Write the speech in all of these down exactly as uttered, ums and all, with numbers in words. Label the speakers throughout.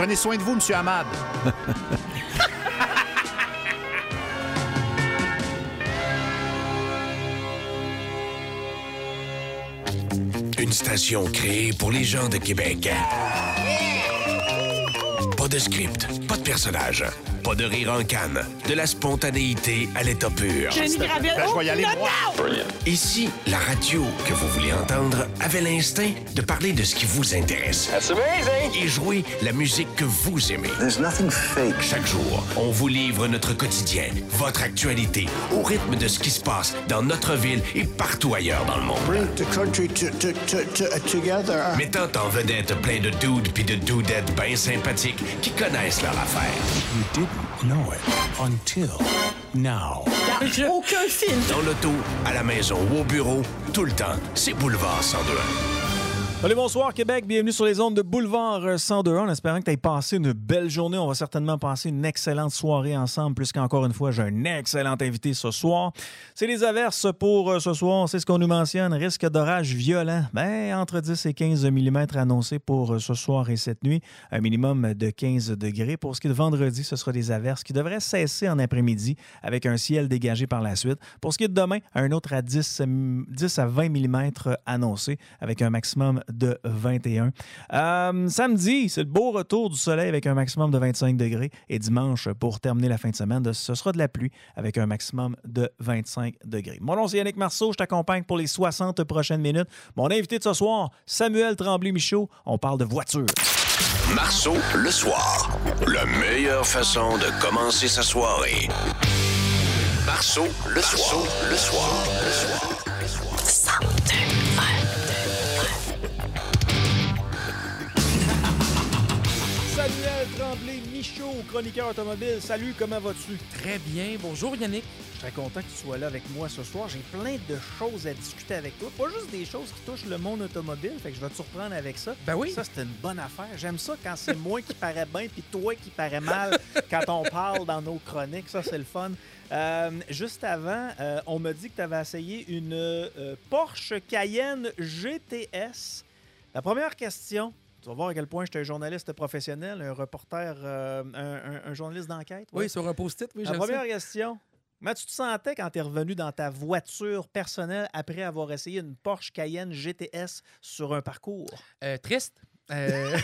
Speaker 1: Prenez soin de vous, M. Hamad.
Speaker 2: Une station créée pour les gens de Québec. Pas de script, pas de personnage, pas de rire en canne, de la spontanéité à l'état pur.
Speaker 3: Jenny Gravel.
Speaker 1: Ben, je vais y aller,
Speaker 3: non,
Speaker 1: moi.
Speaker 3: non!
Speaker 2: Ici, la radio que vous voulez entendre avait l'instinct de parler de ce qui vous intéresse.
Speaker 4: That's amazing!
Speaker 2: Et jouer la musique que vous aimez.
Speaker 5: There's nothing fake.
Speaker 2: Chaque jour, on vous livre notre quotidien, votre actualité, au rythme de ce qui se passe dans notre ville et partout ailleurs dans le monde.
Speaker 5: Bring the country to, to, to, to, together.
Speaker 2: Mettant en vedette plein de dudes pis de dudettes bien sympathiques qui connaissent leur affaire.
Speaker 6: You didn't know it until now.
Speaker 3: J'ai aucun film.
Speaker 2: Dans l'auto, à la maison ou au bureau, tout le temps, c'est Boulevard cent deux.
Speaker 7: Allez, bonsoir Québec, bienvenue sur les ondes de Boulevard cent deux en espérant que tu aies passé une belle journée. On va certainement passer une excellente soirée ensemble, puisqu'encore une fois, j'ai un excellent invité ce soir. C'est les averses pour ce soir, c'est ce qu'on nous mentionne, risque d'orage violent. Ben, entre dix et quinze millimètres annoncés pour ce soir et cette nuit, un minimum de quinze degrés. Pour ce qui est de vendredi, ce sera des averses qui devraient cesser en après-midi avec un ciel dégagé par la suite. Pour ce qui est de demain, un autre à dix à vingt millimètres annoncé avec un maximum de vingt et un. Euh, samedi, c'est le beau retour du soleil avec un maximum de vingt-cinq degrés. Et dimanche, pour terminer la fin de semaine, ce sera de la pluie avec un maximum de vingt-cinq degrés. Mon nom, c'est Yannick Marceau. Je t'accompagne pour les soixante prochaines minutes. Mon invité de ce soir, Samuel Tremblay-Michaud. On parle de voiture.
Speaker 2: Marceau, le soir. La meilleure façon de commencer sa soirée. Marceau, le soir. Le soir. Le soir. Le soir.
Speaker 7: Samuel Tremblay-Michaud, chroniqueur automobile. Salut, comment vas-tu?
Speaker 8: Très bien. Bonjour Yannick.
Speaker 7: Je suis très content que tu sois là avec moi ce soir. J'ai plein de choses à discuter avec toi. Pas juste des choses qui touchent le monde automobile. Fait que je vais te surprendre avec ça.
Speaker 8: Ben oui.
Speaker 7: Ça, c'est une bonne affaire. J'aime ça quand c'est moi qui paraît bien puis toi qui paraît mal quand on parle dans nos chroniques. Ça, c'est le fun. Euh, juste avant, euh, on m'a dit que tu avais essayé une euh, Porsche Cayenne G T S. La première question... Tu vas voir à quel point j'étais un journaliste professionnel, un reporter, euh, un, un, un journaliste d'enquête.
Speaker 8: Oui, ouais. Sur un post-it, oui,
Speaker 7: La
Speaker 8: j'aime
Speaker 7: première
Speaker 8: ça.
Speaker 7: question. Comment tu te sentais quand tu es revenu dans ta voiture personnelle après avoir essayé une Porsche Cayenne G T S sur un parcours?
Speaker 8: Euh, triste. Euh...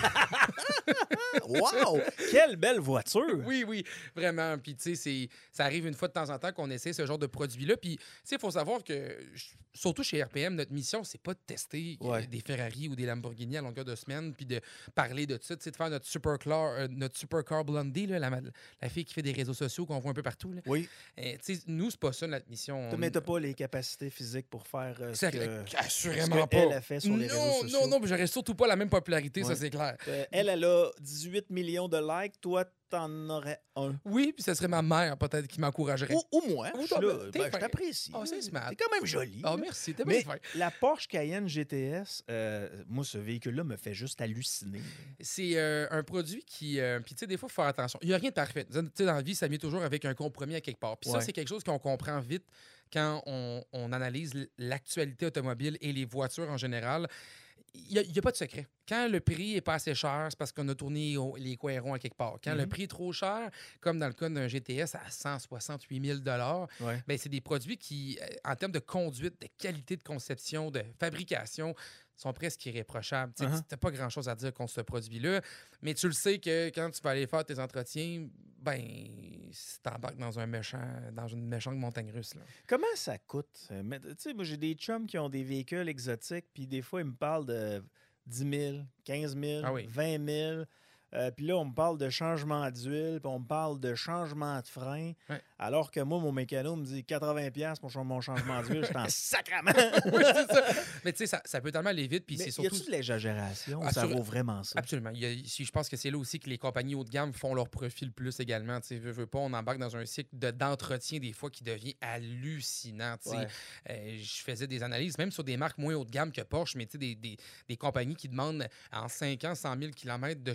Speaker 7: Wow! Quelle belle voiture!
Speaker 8: Oui, oui, vraiment. Puis, tu sais, ça arrive une fois de temps en temps qu'on essaie ce genre de produit-là. Puis, tu sais, il faut savoir que, surtout chez R P M, notre mission, c'est pas de tester ouais. des Ferrari ou des Lamborghini à longueur de semaine, puis de parler de ça, tu sais, de faire notre supercar, euh, notre supercar Blondie, là, la, la fille qui fait des réseaux sociaux qu'on voit un peu partout. Là.
Speaker 7: Oui.
Speaker 8: Tu sais, nous, c'est pas ça notre mission.
Speaker 7: Tu ne mets pas les capacités physiques pour faire euh, ce que,
Speaker 8: assurément
Speaker 7: ce que
Speaker 8: pas.
Speaker 7: elle a fait sur les
Speaker 8: non,
Speaker 7: réseaux sociaux.
Speaker 8: Non, non, non, j'aurais surtout pas la même popularité, ouais. Ça, c'est clair.
Speaker 7: Euh, elle, elle a dix-huit millions de likes. Toi, t'en aurais un.
Speaker 8: Oui, puis ce serait ma mère, peut-être, qui m'encouragerait.
Speaker 7: Ou, ou moi.
Speaker 8: Ou
Speaker 7: je,
Speaker 8: toi,
Speaker 7: là,
Speaker 8: ben,
Speaker 7: je t'apprécie.
Speaker 8: Oh, c'est smart.
Speaker 7: T'es quand même joli.
Speaker 8: Oh, merci. T'es
Speaker 7: Mais
Speaker 8: bien
Speaker 7: la Porsche Cayenne G T S, euh, moi, ce véhicule-là me fait juste halluciner.
Speaker 8: C'est euh, un produit qui... Euh, puis, tu sais, des fois, il faut faire attention. Il n'y a rien de parfait. Tu sais, dans la vie, ça vient toujours avec un compromis à quelque part. Puis ouais. Ça, c'est quelque chose qu'on comprend vite quand on, on analyse l'actualité automobile et les voitures en général. Il n'y a, a pas de secret. Quand le prix n'est pas assez cher, c'est parce qu'on a tourné au, les coins ronds à quelque part. Quand mm-hmm. le prix est trop cher, comme dans le cas d'un G T S à cent soixante-huit mille dollars, ouais. ben, c'est des produits qui, en termes de conduite, de qualité de conception, de fabrication, sont presque irréprochables. Tu uh-huh. n'as pas grand-chose à dire contre ce produit-là, mais tu le sais que quand tu vas aller faire tes entretiens, ben, tu t'embarques dans un méchant, dans une méchante montagne russe. Là.
Speaker 7: Comment ça coûte? Tu sais, moi, j'ai des chums qui ont des véhicules exotiques, puis des fois, ils me parlent de dix mille, quinze mille, ah oui. vingt mille. Euh, puis là, on me parle de changement d'huile, puis on me parle de changement de frein. Ouais. Alors que moi, mon mécano me dit quatre-vingts dollars pour mon changement d'huile. Je suis en sacrament.
Speaker 8: Oui, c'est ça. Mais tu sais, ça, ça peut tellement aller vite. Puis c'est surtout...
Speaker 7: Y a-t-il de l'exagération? Assur... Ça vaut vraiment ça?
Speaker 8: Absolument. Il y a, je pense que c'est là aussi que les compagnies haut de gamme font leur profil plus également. Tu sais, veux, veux pas, on embarque dans un cycle de, d'entretien des fois qui devient hallucinant. Tu sais. Ouais. Euh, je faisais des analyses, même sur des marques moins haut de gamme que Porsche, mais tu sais, des, des, des compagnies qui demandent en cinq ans, cent mille kilomètres de changer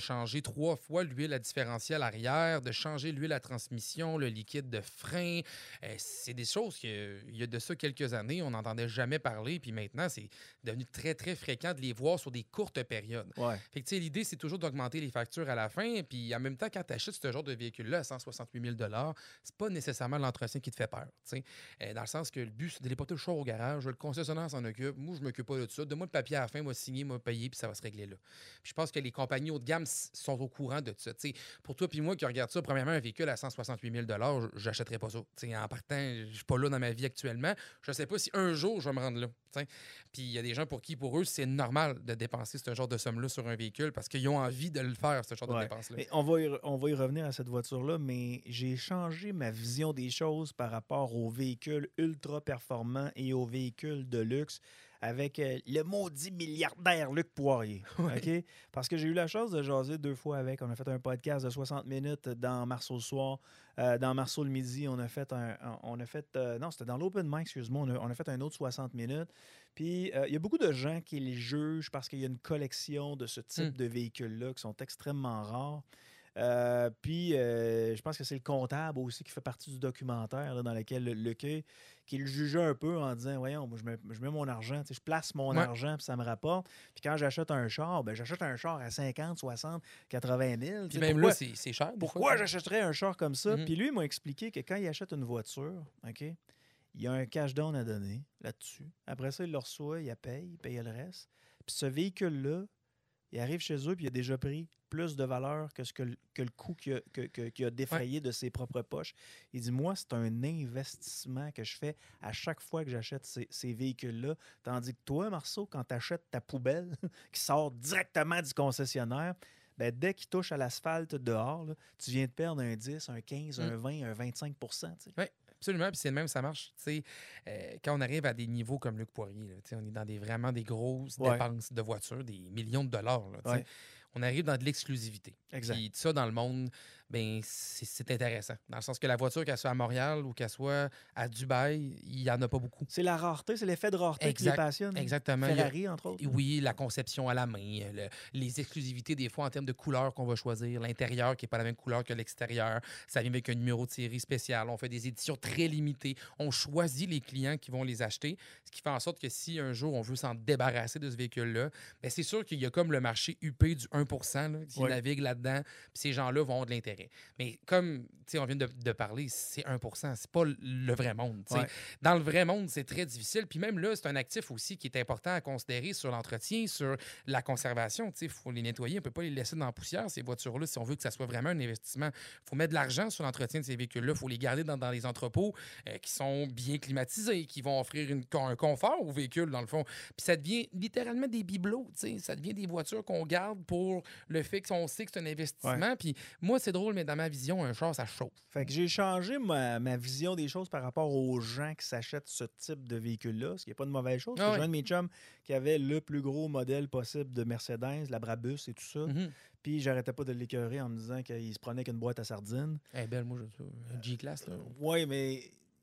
Speaker 8: trois fois l'huile à différentiel arrière, de changer l'huile à transmission, le liquide de frein. Euh, c'est des choses qu'il y a de ça quelques années, on n'entendait jamais parler, puis maintenant, c'est devenu très, très fréquent de les voir sur des courtes périodes.
Speaker 7: Ouais.
Speaker 8: Fait que, tu sais, l'idée, c'est toujours d'augmenter les factures à la fin, puis en même temps, quand tu achètes ce genre de véhicule-là à cent soixante-huit mille dollars, c'est pas nécessairement l'entretien qui te fait peur, tu sais. Euh, dans le sens que le but, c'est de déporter le char au garage, le concessionnaire s'en occupe, moi, je m'occupe pas de ça. Donne-moi le papier à la fin, moi, signer, moi, payer, puis ça va se régler là. Puis je pense que les compagnies haut de gamme s- sont au courant de ça. T'sais, pour toi puis moi qui regarde ça, premièrement, un véhicule à cent soixante-huit mille dollars, je n'achèterais pas ça. T'sais, en partant, je suis pas là dans ma vie actuellement. Je sais pas si un jour, je vais me rendre là. T'sais. Puis il y a des gens pour qui, pour eux, c'est normal de dépenser ce genre de somme-là sur un véhicule parce qu'ils ont envie de le faire, ce genre
Speaker 7: Ouais.
Speaker 8: de dépenses-là.
Speaker 7: Mais on, va y, re- on va y revenir à cette voiture-là, mais j'ai changé ma vision des choses par rapport aux véhicules ultra performants et aux véhicules de luxe avec euh, le maudit milliardaire Luc Poirier. OK? Parce que j'ai eu la chance de jaser deux fois avec. On a fait un podcast de soixante minutes dans Marceau le soir. Euh, dans Marceau le midi, on a fait un. un- On a fait. euh, non, c'était dans l'Open Mic, excuse-moi. On a, on a fait un autre soixante minutes. Puis, euh, il y a beaucoup de gens qui les jugent parce qu'il y a une collection de ce type
Speaker 8: Mm.
Speaker 7: de véhicules-là qui sont extrêmement rares. Euh, puis, euh, je pense que c'est le comptable aussi qui fait partie du documentaire là, dans lequel le, le quai, qui le jugeait un peu en disant voyons, moi, je mets, je mets mon argent, tu sais, je place mon
Speaker 8: Ouais.
Speaker 7: argent, puis ça me rapporte. Puis quand j'achète un char, ben, j'achète un char à cinquante, soixante, quatre-vingt mille. tu
Speaker 8: Puis
Speaker 7: sais,
Speaker 8: même
Speaker 7: pourquoi-
Speaker 8: là, c'est c'est cher. des
Speaker 7: pourquoi
Speaker 8: fois.
Speaker 7: j'achèterais un char comme ça?
Speaker 8: Mhm.
Speaker 7: Puis lui, il m'a expliqué que quand il achète une voiture, OK, il y a un cash down à donner là-dessus. Après ça, il le reçoit, il la paye, il paye le reste. Puis ce véhicule-là, il arrive chez eux, puis il a déjà pris plus de valeur que, ce que, le- que le coût qu'il a, que- que- qu'il a défrayé de ses propres poches. Il dit, moi, c'est un investissement que je fais à chaque fois que j'achète ces, ces véhicules-là. Tandis que toi, Marceau, quand tu achètes ta poubelle qui sort directement du concessionnaire, ben, dès qu'il touche à l'asphalte dehors, là, tu viens de perdre un dix, un quinze,
Speaker 8: Mm.
Speaker 7: un vingt, un vingt-cinq pour cent. tu sais.
Speaker 8: Oui, absolument. Puis c'est le même, ça marche. Tu sais, euh, quand on arrive à des niveaux comme Luc Poirier, là, tu sais, on est dans des, vraiment des grosses
Speaker 7: Ouais.
Speaker 8: dépenses de voitures, des millions de dollars. Là, tu sais.
Speaker 7: Ouais.
Speaker 8: On arrive dans de l'exclusivité.
Speaker 7: Exact.
Speaker 8: Puis ça, dans le monde, ben, c'est c'est intéressant. Dans le sens que la voiture, qu'elle soit à Montréal ou qu'elle soit à Dubaï, il n'y en a pas beaucoup.
Speaker 7: C'est la rareté, c'est l'effet de rareté qui
Speaker 8: Exact.
Speaker 7: les passionne.
Speaker 8: Exactement. Il y a-
Speaker 7: Ferrari, entre autres.
Speaker 8: Oui, la conception à la main, le- les exclusivités des fois en termes de couleurs qu'on va choisir, l'intérieur qui n'est pas la même couleur que l'extérieur, ça vient avec un numéro de série spécial, on fait des éditions très limitées, on choisit les clients qui vont les acheter, ce qui fait en sorte que si un jour on veut s'en débarrasser de ce véhicule-là, ben c'est sûr qu'il y a comme le marché huppé du un pour cent là, qui
Speaker 7: Ouais.
Speaker 8: navigue là-dedans, puis ces gens-là vont avoir de l'intérêt. Mais comme tu sais, on vient de, de parler, c'est un pour cent, c'est pas le- le vrai monde. tu sais.
Speaker 7: Ouais.
Speaker 8: Dans le vrai monde, c'est très difficile. Puis même là, c'est un actif aussi qui est important à considérer sur l'entretien, sur la conservation. Il faut les nettoyer, on ne peut pas les laisser dans la poussière, ces voitures-là, si on veut que ça soit vraiment un investissement. Il faut mettre de l'argent sur l'entretien de ces véhicules-là. Il faut les garder dans, dans les entrepôts euh, qui sont bien climatisés, qui vont offrir une, un confort aux véhicules, dans le fond. Puis ça devient littéralement des bibelots. t'sais. Ça devient des voitures qu'on garde pour le fait qu'on sait que c'est un investissement. Puis moi, c'est drôle, mais dans ma vision, un char, ça chauffe.
Speaker 7: Fait que j'ai changé ma, ma vision des choses par rapport aux gens qui s'achètent ce type de véhicule-là, ce qui n'est pas une mauvaise chose.
Speaker 8: Ah
Speaker 7: J'ai
Speaker 8: ouais.
Speaker 7: un de mes chums qui avait le plus gros modèle possible de Mercedes, la Brabus et tout ça.
Speaker 8: Mhm.
Speaker 7: Puis j'arrêtais pas de l'écœurer en me disant qu'il se prenait qu'une boîte à sardines.
Speaker 8: Eh belle, moi, je un G-Class, là.
Speaker 7: Oui, mais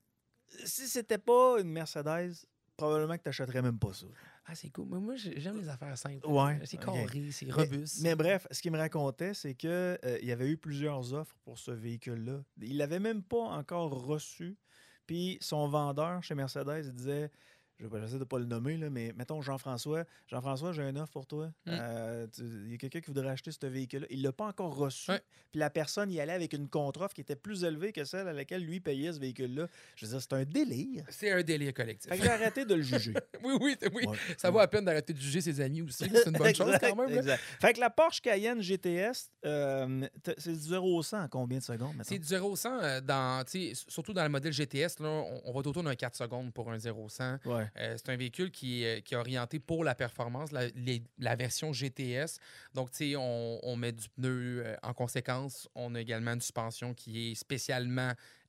Speaker 7: si c'était pas une Mercedes, probablement que tu n'achèterais même pas ça.
Speaker 8: Ah, c'est cool. Mais moi, j'ai- j'aime les affaires simples.
Speaker 7: Ouais,
Speaker 8: C'est
Speaker 7: ok.
Speaker 8: carré, c'est
Speaker 7: Mais-
Speaker 8: robuste.
Speaker 7: Mais, bref, ce qu'il me racontait, c'est qu'il y avait eu plusieurs offres pour ce véhicule-là. Il l'avait même pas encore reçu. Puis son vendeur chez Mercedes, il disait, je vais essayer de ne pas le nommer, là, mais mettons Jean-François. Jean-François, j'ai une offre pour toi.
Speaker 8: Mm.
Speaker 7: Euh, tu- Il y a quelqu'un qui voudrait acheter ce véhicule-là. Il ne l'a pas encore reçu.
Speaker 8: Ouais.
Speaker 7: Puis la personne y allait avec une contre-offre qui était plus élevée que celle à laquelle lui payait ce véhicule-là. Je veux dire, c'est un délire.
Speaker 8: C'est un délire collectif.
Speaker 7: Fait que j'ai arrêté de le juger.
Speaker 8: oui, oui, oui.
Speaker 7: Ouais.
Speaker 8: Ça vaut la peine d'arrêter de juger ses amis aussi. là. C'est une bonne chose
Speaker 7: Exact,
Speaker 8: quand même. là.
Speaker 7: exact. Fait que la Porsche Cayenne G T S, euh, t- c'est du zéro au cent en combien de secondes, mettons?
Speaker 8: C'est du zéro au cent, euh, dans, tu sais, surtout dans le modèle G T S, là, on, on va être autour d'un quatre secondes pour un zéro au cent.
Speaker 7: Ouais.
Speaker 8: Euh, c'est un véhicule qui est, qui est orienté pour la performance, la, les- la version G T S. Donc, tu sais, on, on met du pneu euh, en conséquence. On a également une suspension qui est spécialement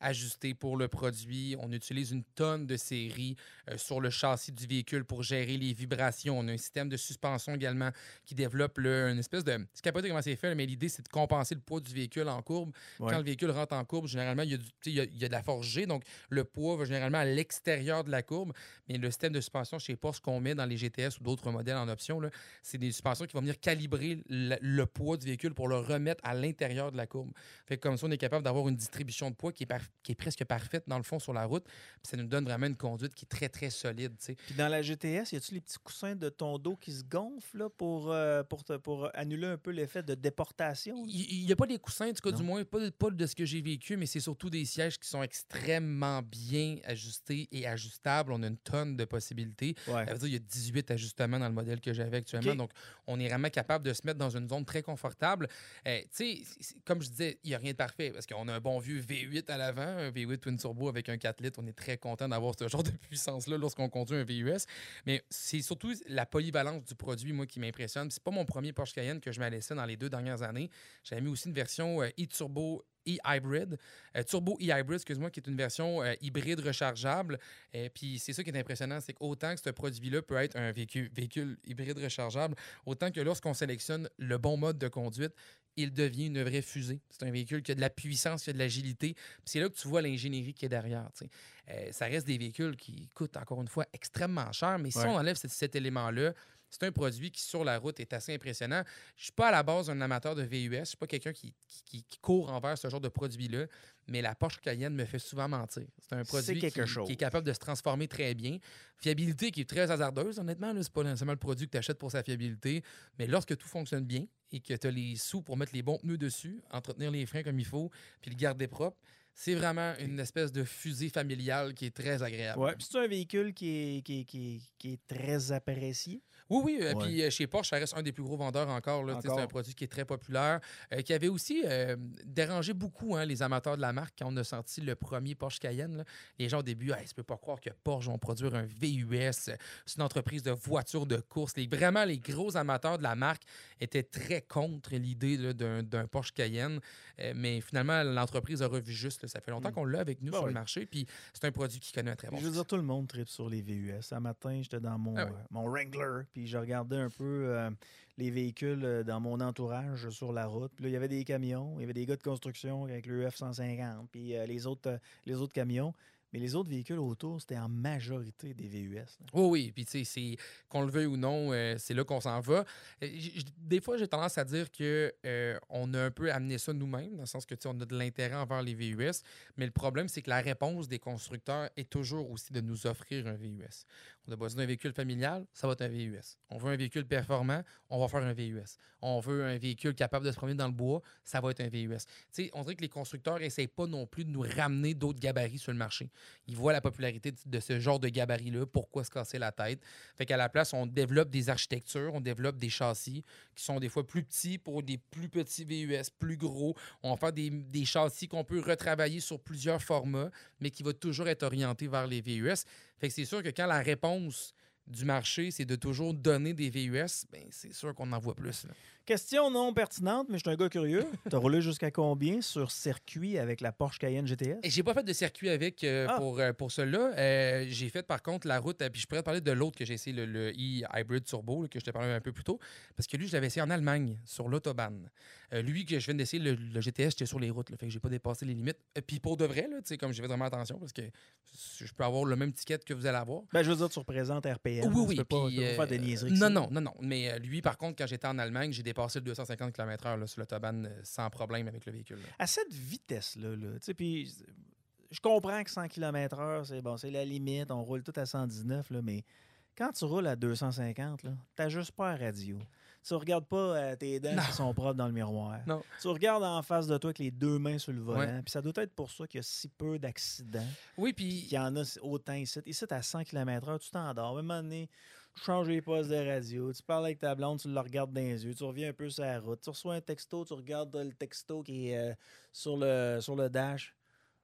Speaker 8: ajustées pour le produit. On utilise une tonne de séries euh, sur le châssis du véhicule pour gérer les vibrations. On a un système de suspension également qui développe là, une espèce de... C'est capoté comment c'est fait, mais l'idée, c'est de compenser le poids du véhicule en courbe. Ouais. Quand le véhicule rentre en courbe, généralement, il y a, du, il y a, il y a de la force G, donc le poids va généralement à l'extérieur de la courbe. Mais le système de suspension chez Porsche qu'on met dans les G T S ou d'autres modèles en option, là, c'est des suspensions qui vont venir calibrer le, le poids du véhicule pour le remettre à l'intérieur de la courbe. Fait que comme ça, on est capable d'avoir une distribution de poids qui est, par, qui est presque parfaite dans le fond sur la route. Puis ça nous donne vraiment une conduite qui est très, très solide. T'sais.
Speaker 7: Puis dans la G T S, y a-tu les petits coussins de ton dos qui se gonflent là, pour, euh, pour, te, pour annuler un peu l'effet de déportation?
Speaker 8: Il n'y a pas des coussins, en tout cas, du moins, pas, pas de ce que j'ai vécu, mais c'est surtout des sièges qui sont extrêmement bien ajustés et ajustables. On a une tonne de possibilités. Ouais. Ça veut dire qu'il y a dix-huit ajustements dans le modèle que j'avais actuellement. Okay. Donc, on est vraiment capable de se mettre dans une zone très confortable. Euh, tu sais, comme je disais, il n'y a rien de parfait parce qu'on a un bon vieux V huit à l'avant, un V huit Twin Turbo avec un quatre litres. On est très content d'avoir ce genre de puissance-là lorsqu'on conduit un V U S. Mais c'est surtout la polyvalence du produit, moi, qui m'impressionne. C'est pas mon premier Porsche Cayenne que je m'ai laissé dans les deux dernières années. J'avais mis aussi une version euh, e-turbo e-hybrid, euh, turbo e-hybrid, excuse-moi, qui est une version euh, hybride rechargeable. Et puis c'est ça qui est impressionnant, c'est qu'autant que ce produit-là peut être un véhicule, véhicule hybride rechargeable, autant que lorsqu'on sélectionne le bon mode de conduite, il devient une vraie fusée. C'est un véhicule qui a de la puissance, qui a de l'agilité. Puis c'est là que tu vois l'ingénierie qui est derrière. Euh, ça reste des véhicules qui coûtent, encore une fois, extrêmement cher, mais si ouais. on enlève cet, cet élément-là, c'est un produit qui, sur la route, est assez impressionnant. Je ne suis pas à la base un amateur de V U S. Je ne suis pas quelqu'un qui, qui, qui court envers ce genre de produit-là, mais la Porsche Cayenne me fait souvent mentir. C'est un produit qui, qui est capable de se transformer très bien. Fiabilité qui est très hasardeuse, honnêtement. Ce n'est pas nécessairement le produit que tu achètes pour sa fiabilité, mais lorsque tout fonctionne bien et que tu as les sous pour mettre les bons pneus dessus, entretenir les freins comme il faut, puis le garder propre, c'est vraiment une espèce de fusée familiale qui est très agréable.
Speaker 7: Oui, puis c'est un véhicule qui est, qui est, qui est, qui est très apprécié.
Speaker 8: Oui, oui. Euh, ouais. Puis euh, chez Porsche, ça reste un des plus gros vendeurs encore. Là, encore. C'est un produit qui est très populaire, euh, qui avait aussi euh, dérangé beaucoup hein, les amateurs de la marque quand on a sorti le premier Porsche Cayenne. Là. Les gens au début, hey, je ne peux pas croire que Porsche vont produire un V U S. C'est une entreprise de voitures de course. Les, vraiment, les gros amateurs de la marque étaient très contre l'idée là, d'un, d'un Porsche Cayenne. Euh, mais finalement, l'entreprise a revu juste. Là. Ça fait longtemps mm. qu'on l'a avec nous bah, sur oui. le marché. Puis c'est un produit qui connaît un très bon.
Speaker 7: Je veux dire, tout le monde tripe sur les V U S. Un matin, j'étais dans mon, ah oui. euh, mon Wrangler. Puis je regardais un peu euh, les véhicules euh, dans mon entourage sur la route. Puis là, il y avait des camions, il y avait des gars de construction avec le F cent cinquante, puis euh, les, autres, euh, les autres camions. Mais les autres véhicules autour, c'était en majorité des V U S. Là.
Speaker 8: Oui, oui. Puis, tu sais, qu'on le veuille ou non, euh, c'est là qu'on s'en va. J- des fois, j'ai tendance à dire qu'on euh, a un peu amené ça nous-mêmes, dans le sens que, tu sais, on a de l'intérêt envers les V U S. Mais le problème, c'est que la réponse des constructeurs est toujours aussi de nous offrir un V U S. On a besoin d'un véhicule familial, ça va être un V U S. On veut un véhicule performant, on va faire un V U S. On veut un véhicule capable de se promener dans le bois, ça va être un V U S. Tu sais, on dirait que les constructeurs n'essayent pas non plus de nous ramener d'autres gabarits sur le marché. Ils voient la popularité de ce genre de gabarit-là, pourquoi se casser la tête. Fait qu'à la place, on développe des architectures, on développe des châssis qui sont des fois plus petits pour des plus petits V U S, plus gros. On va faire des, des châssis qu'on peut retravailler sur plusieurs formats, mais qui va toujours être orienté vers les V U S. Fait que c'est sûr que quand la réponse du marché, c'est de toujours donner des V U S, bien, c'est sûr qu'on en voit plus. Là.
Speaker 7: Question non pertinente, mais je suis un gars curieux. Tu as roulé jusqu'à combien sur circuit avec la Porsche Cayenne G T S?
Speaker 8: Et j'ai pas fait de circuit avec euh, ah. pour, euh, pour cela. Euh, j'ai fait par contre la route, euh, puis je pourrais te parler de l'autre que j'ai essayé, le, le e-Hybrid Turbo, là, que je t'ai parlé un peu plus tôt, parce que lui, je l'avais essayé en Allemagne, sur l'autobahn. Euh, lui, que je viens d'essayer, le, le G T S, j'étais sur les routes, là, fait que j'ai pas dépassé les limites. Euh, puis pour de vrai, là, comme j'ai fait vraiment attention, parce que je peux avoir le même ticket que vous allez avoir.
Speaker 7: Ben, je veux dire, tu représentes R P M.
Speaker 8: Oui, oui.
Speaker 7: Tu peux pas,
Speaker 8: puis,
Speaker 7: tu peux pas faire des niaiseries.
Speaker 8: Non, non, non, non. Mais euh, lui, par contre, quand j'étais en Allemagne, j'ai dépassé le deux cent cinquante kilomètres heure sur l'autobahn euh, sans problème avec le véhicule. Là.
Speaker 7: À cette vitesse-là, là, tu sais, puis je comprends que cent kilomètres heure, c'est bon, c'est la limite, on roule tout à cent dix-neuf, là, mais quand tu roules à deux cent cinquante, tu n'ajustes pas la radio. Tu regardes pas euh, tes dents non. qui sont propres dans le miroir.
Speaker 8: Non.
Speaker 7: Tu regardes en face de toi avec les deux mains sur le volant. Ouais. Puis ça doit être pour ça qu'il y a si peu d'accidents.
Speaker 8: Oui, puis...
Speaker 7: Il y en a autant ici. Ici, à cent kilomètres heure, tu t'endors. À un moment donné, tu changes les postes de radio, tu parles avec ta blonde, tu le regardes dans les yeux, tu reviens un peu sur la route. Tu reçois un texto, tu regardes le texto qui est euh, sur, le, sur le dash.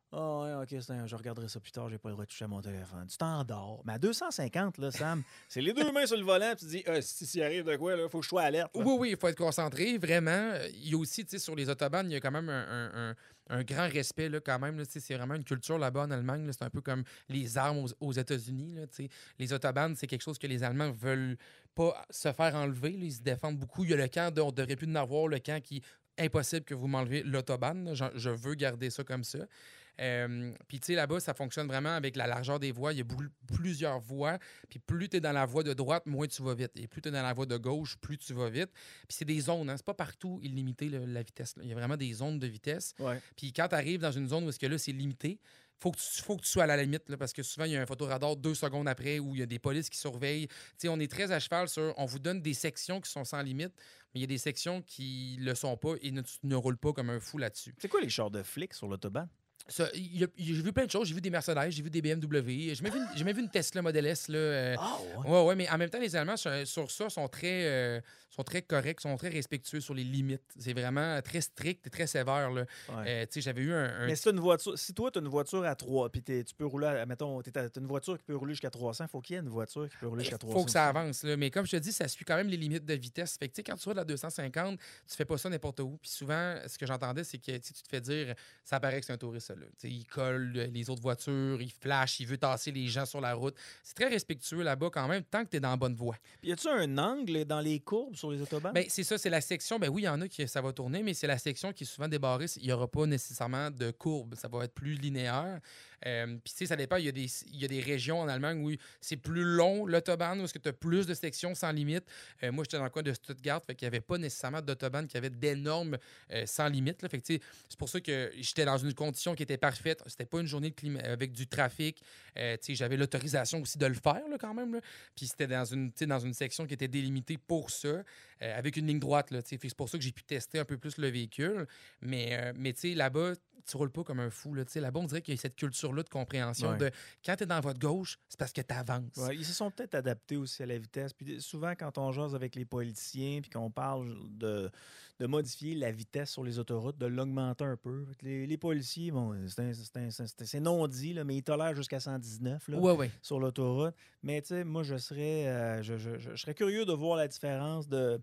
Speaker 7: Ah oh, ouais, OK, c'est un, je regarderai ça plus tard, j'ai pas le droit de toucher à mon téléphone. Tu t'endors. Mais à deux cent cinquante, là, Sam, c'est les deux mains sur le volant, puis tu te dis, ah, si s'il arrive de quoi, il faut que je sois alerte. Là.
Speaker 8: Oui, oui, il faut être concentré, vraiment. Il y a aussi, tu sais, sur les autobahns, il y a quand même un, un, un, un grand respect, là, quand même. Là, c'est vraiment une culture là-bas en Allemagne. Là, c'est un peu comme les armes aux, aux États-Unis. Là, les autobahns, c'est quelque chose que les Allemands veulent pas se faire enlever. Là, ils se défendent beaucoup. Il y a le camp, de, on devrait plus en avoir, le camp qui impossible que vous m'enlevez l'autobahn. Je, je veux garder ça comme ça. Euh, puis, tu sais, là-bas, ça fonctionne vraiment avec la largeur des voies. Il y a beaucoup, plusieurs voies. Puis, plus tu es dans la voie de droite, moins tu vas vite. Et plus tu es dans la voie de gauche, plus tu vas vite. Puis, c'est des zones. Hein? C'est pas partout illimité, là, la vitesse. Là. Il y a vraiment des zones de vitesse.
Speaker 7: Ouais. Puis,
Speaker 8: quand tu arrives dans une zone où est-ce que là, c'est limité, faut que tu, faut que tu sois à la limite, là, parce que souvent, il y a un photoradar deux secondes après où il y a des polices qui surveillent. T'sais, on est très à cheval sur... On vous donne des sections qui sont sans limite, mais il y a des sections qui le sont pas et ne, ne roulent pas comme un fou là-dessus.
Speaker 7: C'est quoi les chars de flics sur l'autobahn?
Speaker 8: Ça, y a, y a, j'ai vu plein de choses. J'ai vu des Mercedes, j'ai vu des B M W. J'ai même vu une, j'ai même vu une Tesla Model S. Là, euh,
Speaker 7: oh, ouais.
Speaker 8: ouais, ouais, mais en même temps, les Allemands, sur, sur ça, sont très, euh, sont très corrects, sont très respectueux sur les limites. C'est vraiment très strict et très sévère. Là. Ouais. Euh, tu sais, j'avais eu un... un...
Speaker 7: Mais si, une voiture, si toi, tu as une voiture à trois, puis tu peux rouler, à, mettons, tu as une voiture qui peut rouler jusqu'à trois cents, il faut qu'il y ait une voiture qui peut rouler jusqu'à trois cents.
Speaker 8: Il faut que ça avance. Là. Mais comme je te dis, ça suit quand même les limites de vitesse. Fait que, tu sais, quand tu roules à deux cent cinquante, tu fais pas ça n'importe où. Puis souvent, ce que j'entendais, c'est que tu te fais dire, ça paraît que c'est un touriste, ça. Là. Il colle les autres voitures, il flash, il veut tasser les gens sur la route. C'est très respectueux là-bas quand même, tant que tu es dans la bonne voie.
Speaker 7: Puis y a-tu un angle dans les courbes sur les autobahns?
Speaker 8: Bien, c'est ça, c'est la section. Ben oui, il y en a qui ça va tourner, mais c'est la section qui est souvent débarrée. Il n'y aura pas nécessairement de courbe. Ça va être plus linéaire. Euh, Puis, tu sais, ça dépend. Il y, a des, il y a des régions en Allemagne où c'est plus long, l'autobahn, où est-ce que tu as plus de sections sans limite. Euh, moi, j'étais dans le coin de Stuttgart, fait qu'il n'y avait pas nécessairement d'autobahn qui avait d'énormes euh, sans limite. Là. Fait que, tu sais, c'est pour ça que j'étais dans une condition qui était parfaite. C'était pas une journée de climat, avec du trafic. Euh, tu sais, j'avais l'autorisation aussi de le faire, là, quand même. Là. Puis, c'était dans une, tu sais, dans une section qui était délimitée pour ça, euh, avec une ligne droite. Là, tu sais. Fait que c'est pour ça que j'ai pu tester un peu plus le véhicule. Mais, euh, mais tu sais, là-bas, tu roules pas comme un fou. Là. Là-bas, on dirait qu'il y a cette culture-là de compréhension
Speaker 7: ouais.
Speaker 8: de quand tu es dans votre gauche, c'est parce que tu avances.
Speaker 7: Ouais, ils se sont peut-être adaptés aussi à la vitesse. Puis souvent, quand on jase avec les politiciens puis qu'on parle de, de modifier la vitesse sur les autoroutes, de l'augmenter un peu, les, les policiers, bon, c'est, c'est, c'est, c'est non dit, là, mais ils tolèrent jusqu'à cent dix-neuf là,
Speaker 8: ouais, ouais.
Speaker 7: sur l'autoroute. Mais tu sais, moi, je serais, euh, je, je, je, je serais curieux de voir la différence de...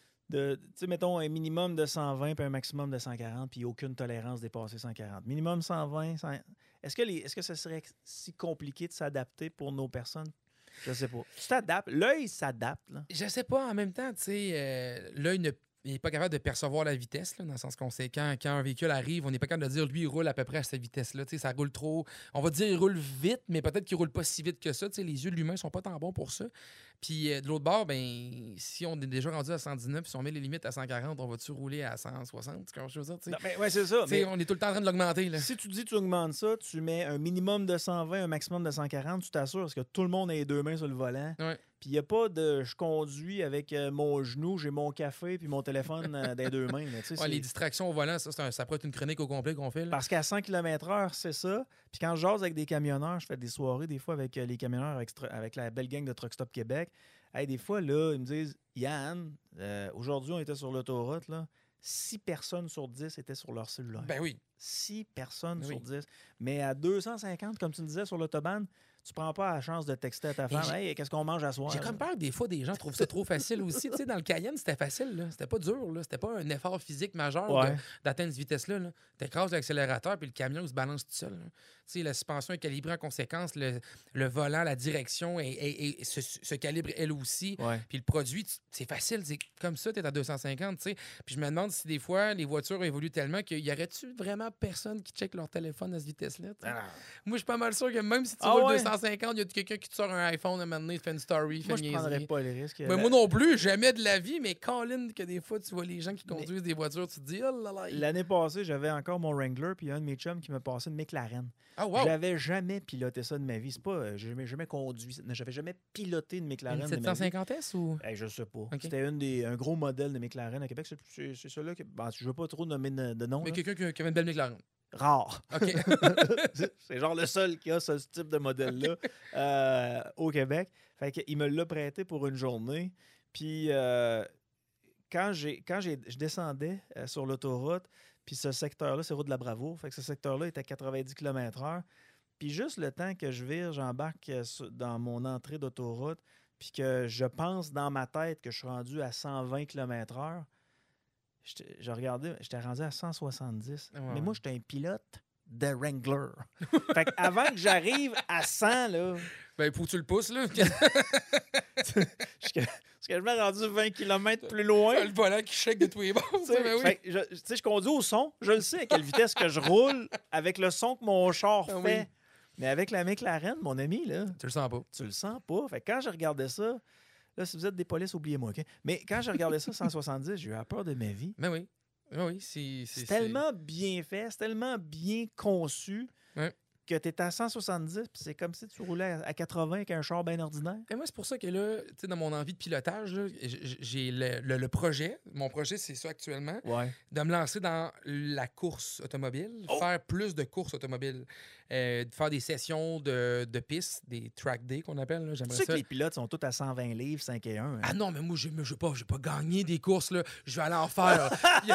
Speaker 7: Tu sais, mettons un minimum de cent vingt puis un maximum de cent quarante, puis aucune tolérance dépasser cent quarante. Minimum cent vingt, cent... Est-ce que, les... Est-ce que ce serait si compliqué de s'adapter pour nos personnes? Je sais pas. Tu t'adaptes. L'œil s'adapte. Là.
Speaker 8: Je sais pas. En même temps, tu sais, euh, l'œil ne il n'est pas capable de percevoir la vitesse, là, dans le sens qu'on sait quand, quand un véhicule arrive, on n'est pas capable de dire lui, il roule à peu près à cette vitesse-là. T'sais, ça roule trop. On va dire il roule vite, mais peut-être qu'il roule pas si vite que ça. T'sais, les yeux de l'humain sont pas tant bons pour ça. Puis euh, de l'autre bord, ben, si on est déjà rendu à cent dix-neuf, si on met les limites à cent quarante, on va-tu rouler à cent soixante? C'est quelque chose ça,
Speaker 7: non, mais, ouais, c'est ça. Mais
Speaker 8: on est tout le temps en train de l'augmenter. Là.
Speaker 7: Si tu dis que tu augmentes ça, tu mets un minimum de cent vingt, un maximum de cent quarante, tu t'assures que tout le monde a les deux mains sur le volant.
Speaker 8: Ouais.
Speaker 7: Puis il n'y a pas de je conduis avec euh, mon genou, j'ai mon café puis mon téléphone euh, des deux mains. Là,
Speaker 8: ouais, les distractions au volant, ça, c'est un, ça pourrait être une chronique au complet qu'on fait. Là.
Speaker 7: Parce qu'à cent kilomètres heure, c'est ça. Puis quand je jase avec des camionneurs, je fais des soirées des fois avec euh, les camionneurs avec, avec la belle gang de Truck Stop Québec. Hey, des fois, là, ils me disent Yann, euh, aujourd'hui, on était sur l'autoroute, là. Six personnes sur dix étaient sur leur cellulaire.
Speaker 8: Ben oui.
Speaker 7: Six personnes
Speaker 8: ben
Speaker 7: sur
Speaker 8: oui.
Speaker 7: dix. Mais à deux cent cinquante, comme tu me disais, sur l'autobahn, tu prends pas la chance de texter à ta femme. Hey, qu'est-ce qu'on mange à soir?
Speaker 8: J'ai comme peur que des fois, des gens trouvent ça trop facile aussi. Tu sais, dans le Cayenne, c'était facile. Là. C'était pas dur. Là. C'était pas un effort physique majeur
Speaker 7: ouais.
Speaker 8: de, d'atteindre cette vitesse-là. Là. Tu écrases l'accélérateur puis le camion il se balance tout seul. Tu sais, la suspension est calibrée en conséquence. Le, le volant, la direction est, est, est, se, se calibre elle aussi.
Speaker 7: Ouais.
Speaker 8: Puis le produit, tu, c'est facile. C'est comme ça, tu es à deux cent cinquante. Tu sais. Puis je me demande si des fois, les voitures évoluent tellement qu'il y aurait-tu vraiment personne qui check leur téléphone à cette vitesse-là? Ah. Moi, je suis pas mal sûr que même si tu
Speaker 7: ah
Speaker 8: roules
Speaker 7: ouais.
Speaker 8: deux cent cinquante, il y a quelqu'un qui te sort un iPhone à un moment donné, fait une story, fait
Speaker 7: moi,
Speaker 8: une
Speaker 7: je prendrais pas les risques.
Speaker 8: Mais moi non plus, jamais de la vie, mais Colin, que des fois, tu vois les gens qui conduisent mais... des voitures, tu te dis, oh là là.
Speaker 7: L'année passée, j'avais encore mon Wrangler, puis il y a un de mes chums qui m'a passé une McLaren.
Speaker 8: Ah, wow.
Speaker 7: J'avais jamais piloté ça de ma vie. C'est pas, euh, j'ai jamais, jamais conduit, j'avais jamais piloté une McLaren.
Speaker 8: Une sept cent cinquante S ou?
Speaker 7: Hey, je sais pas.
Speaker 8: Okay.
Speaker 7: C'était une des, un gros modèle de McLaren à Québec. C'est, c'est, c'est celui-là que. Ben, je veux pas trop nommer de, de nom.
Speaker 8: Mais
Speaker 7: là.
Speaker 8: quelqu'un qui, qui avait une belle McLaren.
Speaker 7: Rare.
Speaker 8: OK.
Speaker 7: c'est, c'est genre le seul qui a ce type de modèle-là okay. euh, au Québec. Fait qu'il me l'a prêté pour une journée. Puis euh, quand j'ai quand j'ai je descendais euh, sur l'autoroute, Puis ce secteur-là, c'est route de la Bravoure. Fait que ce secteur-là est à quatre-vingt-dix kilomètres heure. Puis juste le temps que je vire, j'embarque dans mon entrée d'autoroute, puis que je pense dans ma tête que je suis rendu à cent vingt kilomètres heure, je regardais, j'étais rendu à cent soixante-dix. Ouais. Mais moi, j'étais un pilote de Wrangler. Fait qu'avant que j'arrive à cent, là...
Speaker 8: Ben, faut que tu le pousses, là.
Speaker 7: Parce que je m'ai rendu vingt kilomètres plus loin.
Speaker 8: Le volant qui shake de tous les bords. Ben oui.
Speaker 7: Je, je conduis au son. Je le sais à quelle vitesse que je roule avec le son que mon char
Speaker 8: ah,
Speaker 7: fait.
Speaker 8: Oui.
Speaker 7: Mais avec la McLaren, mon ami, là...
Speaker 8: Tu le sens pas.
Speaker 7: Tu le sens pas. Fait que quand je regardais ça... Là, si vous êtes des polices, oubliez-moi, OK? Mais quand je regardais ça, cent soixante-dix, j'ai eu la peur de ma vie.
Speaker 8: Ben oui. Ben oui, c'est...
Speaker 7: C'est tellement bien fait, c'est tellement bien conçu...
Speaker 8: Ouais.
Speaker 7: Que tu es à cent soixante-dix, puis c'est comme si tu roulais à quatre-vingts avec un char bien ordinaire.
Speaker 8: Et moi, c'est pour ça que là, tu sais, dans mon envie de pilotage, là, j'ai le, le, le projet. Mon projet, c'est ça actuellement.
Speaker 7: Ouais.
Speaker 8: De me lancer dans la course automobile, oh! Faire plus de courses automobiles. Euh, de faire des sessions de, de pistes, des track day qu'on appelle. Là. J'aimerais
Speaker 7: tu sais
Speaker 8: ça.
Speaker 7: Que les pilotes sont tous à cent vingt livres, cinq et un. Hein?
Speaker 8: Ah non, mais moi, je ne vais pas, pas gagner des courses. Là. Je vais aller en faire.
Speaker 7: Une...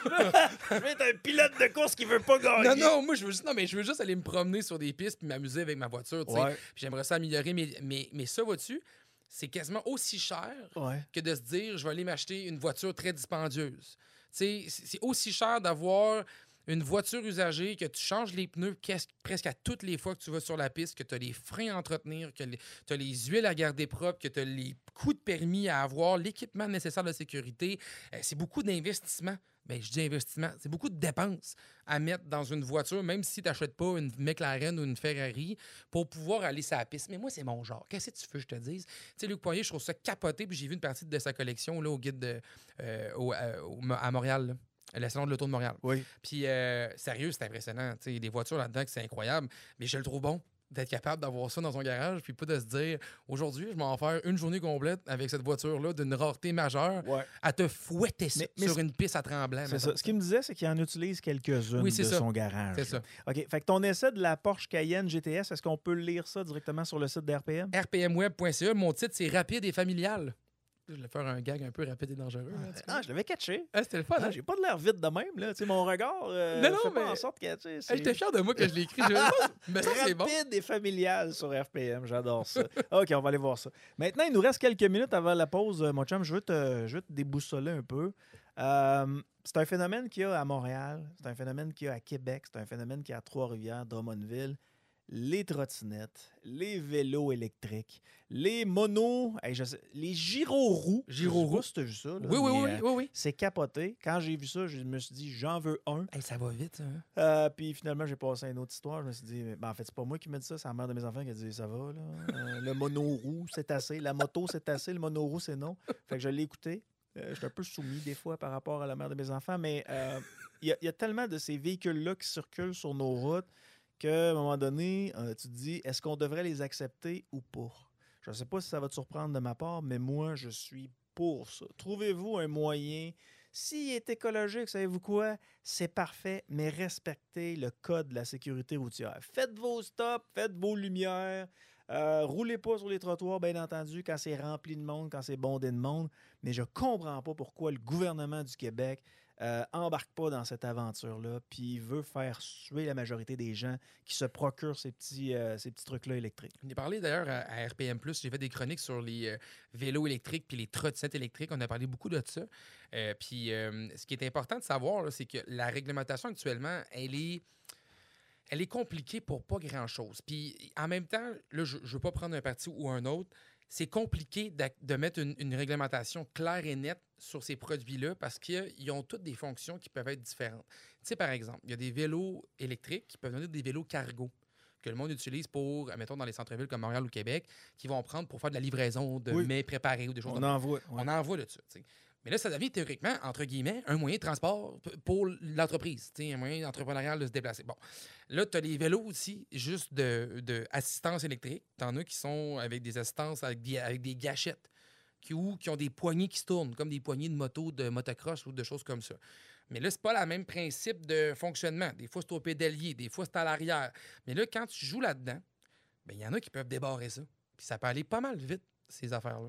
Speaker 7: je vais être un pilote de course qui veut pas gagner.
Speaker 8: Non, non, moi, je veux juste, non, mais je veux juste aller me promener sur des pistes puis m'amuser avec ma voiture. Ouais. Puis j'aimerais ça améliorer. Mais, mais, mais ça, vois-tu, c'est quasiment aussi cher ouais. que de se dire je vais aller m'acheter une voiture très dispendieuse. C'est, c'est aussi cher d'avoir une voiture usagée, que tu changes les pneus presque à toutes les fois que tu vas sur la piste, que tu as les freins à entretenir, que tu as les huiles à garder propres, que tu as les coûts de permis à avoir, l'équipement nécessaire de sécurité. Euh, c'est beaucoup d'investissement. Bien, je dis investissement. C'est beaucoup de dépenses à mettre dans une voiture, même si tu n'achètes pas une McLaren ou une Ferrari, pour pouvoir aller sur la piste. Mais moi, c'est mon genre. Qu'est-ce que tu veux que je te dise? Tu sais, Luc Poirier, je trouve ça capoté, puis j'ai vu une partie de sa collection là, au guide de, euh, au, euh, au, à Montréal, là. Le salon de l'auto de Montréal.
Speaker 7: Oui.
Speaker 8: Puis, euh, sérieux, c'est impressionnant. Tu sais, des voitures là-dedans, c'est incroyable. Mais je le trouve bon d'être capable d'avoir ça dans son garage, puis pas de se dire, aujourd'hui, je vais en faire une journée complète avec cette voiture-là d'une rareté majeure, ouais. à te fouetter mais, mais sur une piste à Tremblant.
Speaker 7: C'est ça. Ce qu'il me disait, c'est qu'il en utilise quelques-unes
Speaker 8: oui,
Speaker 7: de
Speaker 8: ça.
Speaker 7: son garage.
Speaker 8: C'est ça.
Speaker 7: OK. Fait que ton essai de la Porsche Cayenne G T S, est-ce qu'on peut lire ça directement sur le site de R P M?
Speaker 8: R P M web point C A. Mon titre, c'est Rapide et familial. Je vais faire un gag un peu rapide et dangereux.
Speaker 7: Ah, là, ah je l'avais catché.
Speaker 8: Ah, c'était le fun.
Speaker 7: Ah, hein? J'ai pas de l'air vite de même. Là. Mon regard euh,
Speaker 8: non, non,
Speaker 7: fait
Speaker 8: mais...
Speaker 7: pas en sorte que...
Speaker 8: Hey, j'étais fier de moi que je l'ai écrit. Mais ça, c'est bon.
Speaker 7: Rapide et familial sur R P M. J'adore ça. OK, on va aller voir ça. Maintenant, il nous reste quelques minutes avant la pause. Mon chum, je veux te, je veux te déboussoler un peu. Euh, c'est un phénomène qu'il y a à Montréal. C'est un phénomène qu'il y a à Québec. C'est un phénomène qu'il y a à Trois-Rivières, Drummondville. Les trottinettes, les vélos électriques, les monos, hey, je sais, les gyroroues.
Speaker 8: Gyroroues,
Speaker 7: tu as vu ça? Là,
Speaker 8: oui, oui, oui,
Speaker 7: euh,
Speaker 8: oui, oui.
Speaker 7: C'est capoté. Quand j'ai vu ça, je me suis dit, j'en veux un.
Speaker 8: Hey, ça va vite, ça. Hein?
Speaker 7: Euh, puis finalement, j'ai passé à une autre histoire. Je me suis dit, ben, en fait, c'est pas moi qui me dit ça, c'est la mère de mes enfants qui a dit, ça va, là. Euh, le monoroue, c'est assez. La moto, c'est assez. Le monoroue, c'est non. Fait que je l'ai écouté. Euh, je suis un peu soumis des fois par rapport à la mère de mes enfants, mais il euh, y, y a tellement de ces véhicules-là qui circulent sur nos routes qu'à un moment donné, euh, tu te dis, est-ce qu'on devrait les accepter ou pas? Je ne sais pas si ça va te surprendre de ma part, mais moi, je suis pour ça. Trouvez-vous un moyen. S'il est écologique, savez-vous quoi? C'est parfait, mais respectez le code de la sécurité routière. Faites vos stops, faites vos lumières. Euh, roulez pas sur les trottoirs, bien entendu, quand c'est rempli de monde, quand c'est bondé de monde. Mais je comprends pas pourquoi le gouvernement du Québec Euh, embarque pas dans cette aventure-là, puis veut faire suer la majorité des gens qui se procurent ces petits, euh, ces petits trucs-là électriques.
Speaker 8: On a parlé d'ailleurs à, à R P M plus, j'ai fait des chroniques sur les euh, vélos électriques puis les trottinettes électriques. On a parlé beaucoup de ça. Euh, puis euh, ce qui est important de savoir, là, c'est que la réglementation actuellement, elle est... elle est compliquée pour pas grand-chose. Puis en même temps, là, je ne veux pas prendre un parti ou un autre, c'est compliqué de, de mettre une, une réglementation claire et nette sur ces produits-là parce qu'ils ont toutes des fonctions qui peuvent être différentes. Tu sais, par exemple, il y a des vélos électriques qui peuvent devenir des vélos cargo que le monde utilise pour, mettons, dans les centres-villes comme Montréal ou Québec, qui vont prendre pour faire de la livraison de oui. mets préparés ou des choses
Speaker 7: On
Speaker 8: comme
Speaker 7: en voit.
Speaker 8: On en voit de ça. T'sais. Mais là, ça devient théoriquement, entre guillemets, un moyen de transport pour l'entreprise, un moyen entrepreneurial de se déplacer. Bon, là, tu as les vélos aussi, juste de, de assistance électrique. Tu en as qui sont avec des assistances, avec des, avec des gâchettes, qui, ou qui ont des poignées qui se tournent, comme des poignées de moto, de motocross ou de choses comme ça. Mais là, c'est pas le même principe de fonctionnement. Des fois, c'est au pédalier, des fois, c'est à l'arrière. Mais là, quand tu joues là-dedans, il y en a qui peuvent débarrer ça. Puis ça peut aller pas mal vite, ces affaires-là.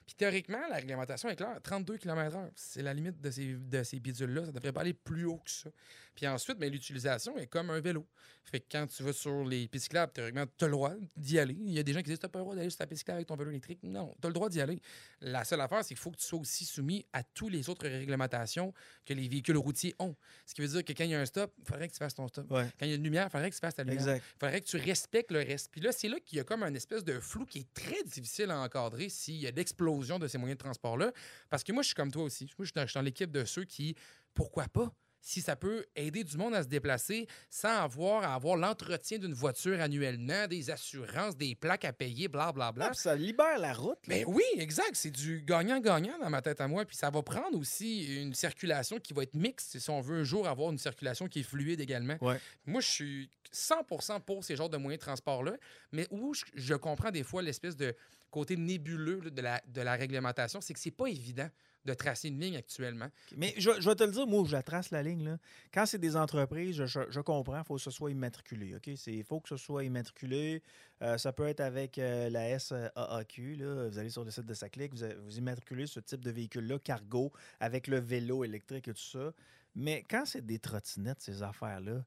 Speaker 8: Puis théoriquement, la réglementation est claire. trente-deux kilomètres heure, c'est la limite de ces, de ces bidules-là. Ça ne devrait pas aller plus haut que ça. Puis ensuite, bien, l'utilisation est comme un vélo. Fait que quand tu vas sur les pistes cyclables, théoriquement, tu as le droit d'y aller. Il y a des gens qui disent « Tu n'as pas le droit d'aller sur ta piste cyclable avec ton vélo électrique. » Non, tu as le droit d'y aller. La seule affaire, c'est qu'il faut que tu sois aussi soumis à toutes les autres réglementations que les véhicules routiers ont. Ce qui veut dire que quand il y a un stop, il faudrait que tu fasses ton stop.
Speaker 7: Ouais.
Speaker 8: Quand il y a une lumière, il faudrait que tu fasses ta lumière.
Speaker 7: Exact.
Speaker 8: Il faudrait que tu respectes le reste. Puis là, c'est là qu'il y a comme un espèce de flou qui est très difficile à encadrer s'il y a l'explosion de ces moyens de transport-là. Parce que moi, je suis comme toi aussi. Moi, je suis dans, je suis dans l'équipe de ceux qui, pourquoi pas? Si ça peut aider du monde à se déplacer sans avoir à avoir l'entretien d'une voiture annuellement, des assurances, des plaques à payer, blablabla.
Speaker 7: Ah, puis ça libère la route. là.
Speaker 8: Mais oui, exact. C'est du gagnant-gagnant dans ma tête à moi. Puis ça va prendre aussi une circulation qui va être mixte si on veut un jour avoir une circulation qui est fluide également.
Speaker 7: Ouais.
Speaker 8: Moi, je suis cent pour cent pour ces genres de moyens de transport-là, mais où je, je comprends des fois l'espèce de côté nébuleux là, de, la, de la réglementation, c'est que c'est pas évident de tracer une ligne actuellement.
Speaker 7: Mais je, je vais te le dire, moi, où je la trace la ligne, là. Quand c'est des entreprises, je, je, je comprends, il faut que ce soit immatriculé. OK? Il faut que ce soit immatriculé. Euh, ça peut être avec euh, la S A A Q. Là. Vous allez sur le site de SACLIC, vous, vous immatriculez ce type de véhicule-là, cargo, avec le vélo électrique et tout ça. Mais quand c'est des trottinettes, ces affaires-là,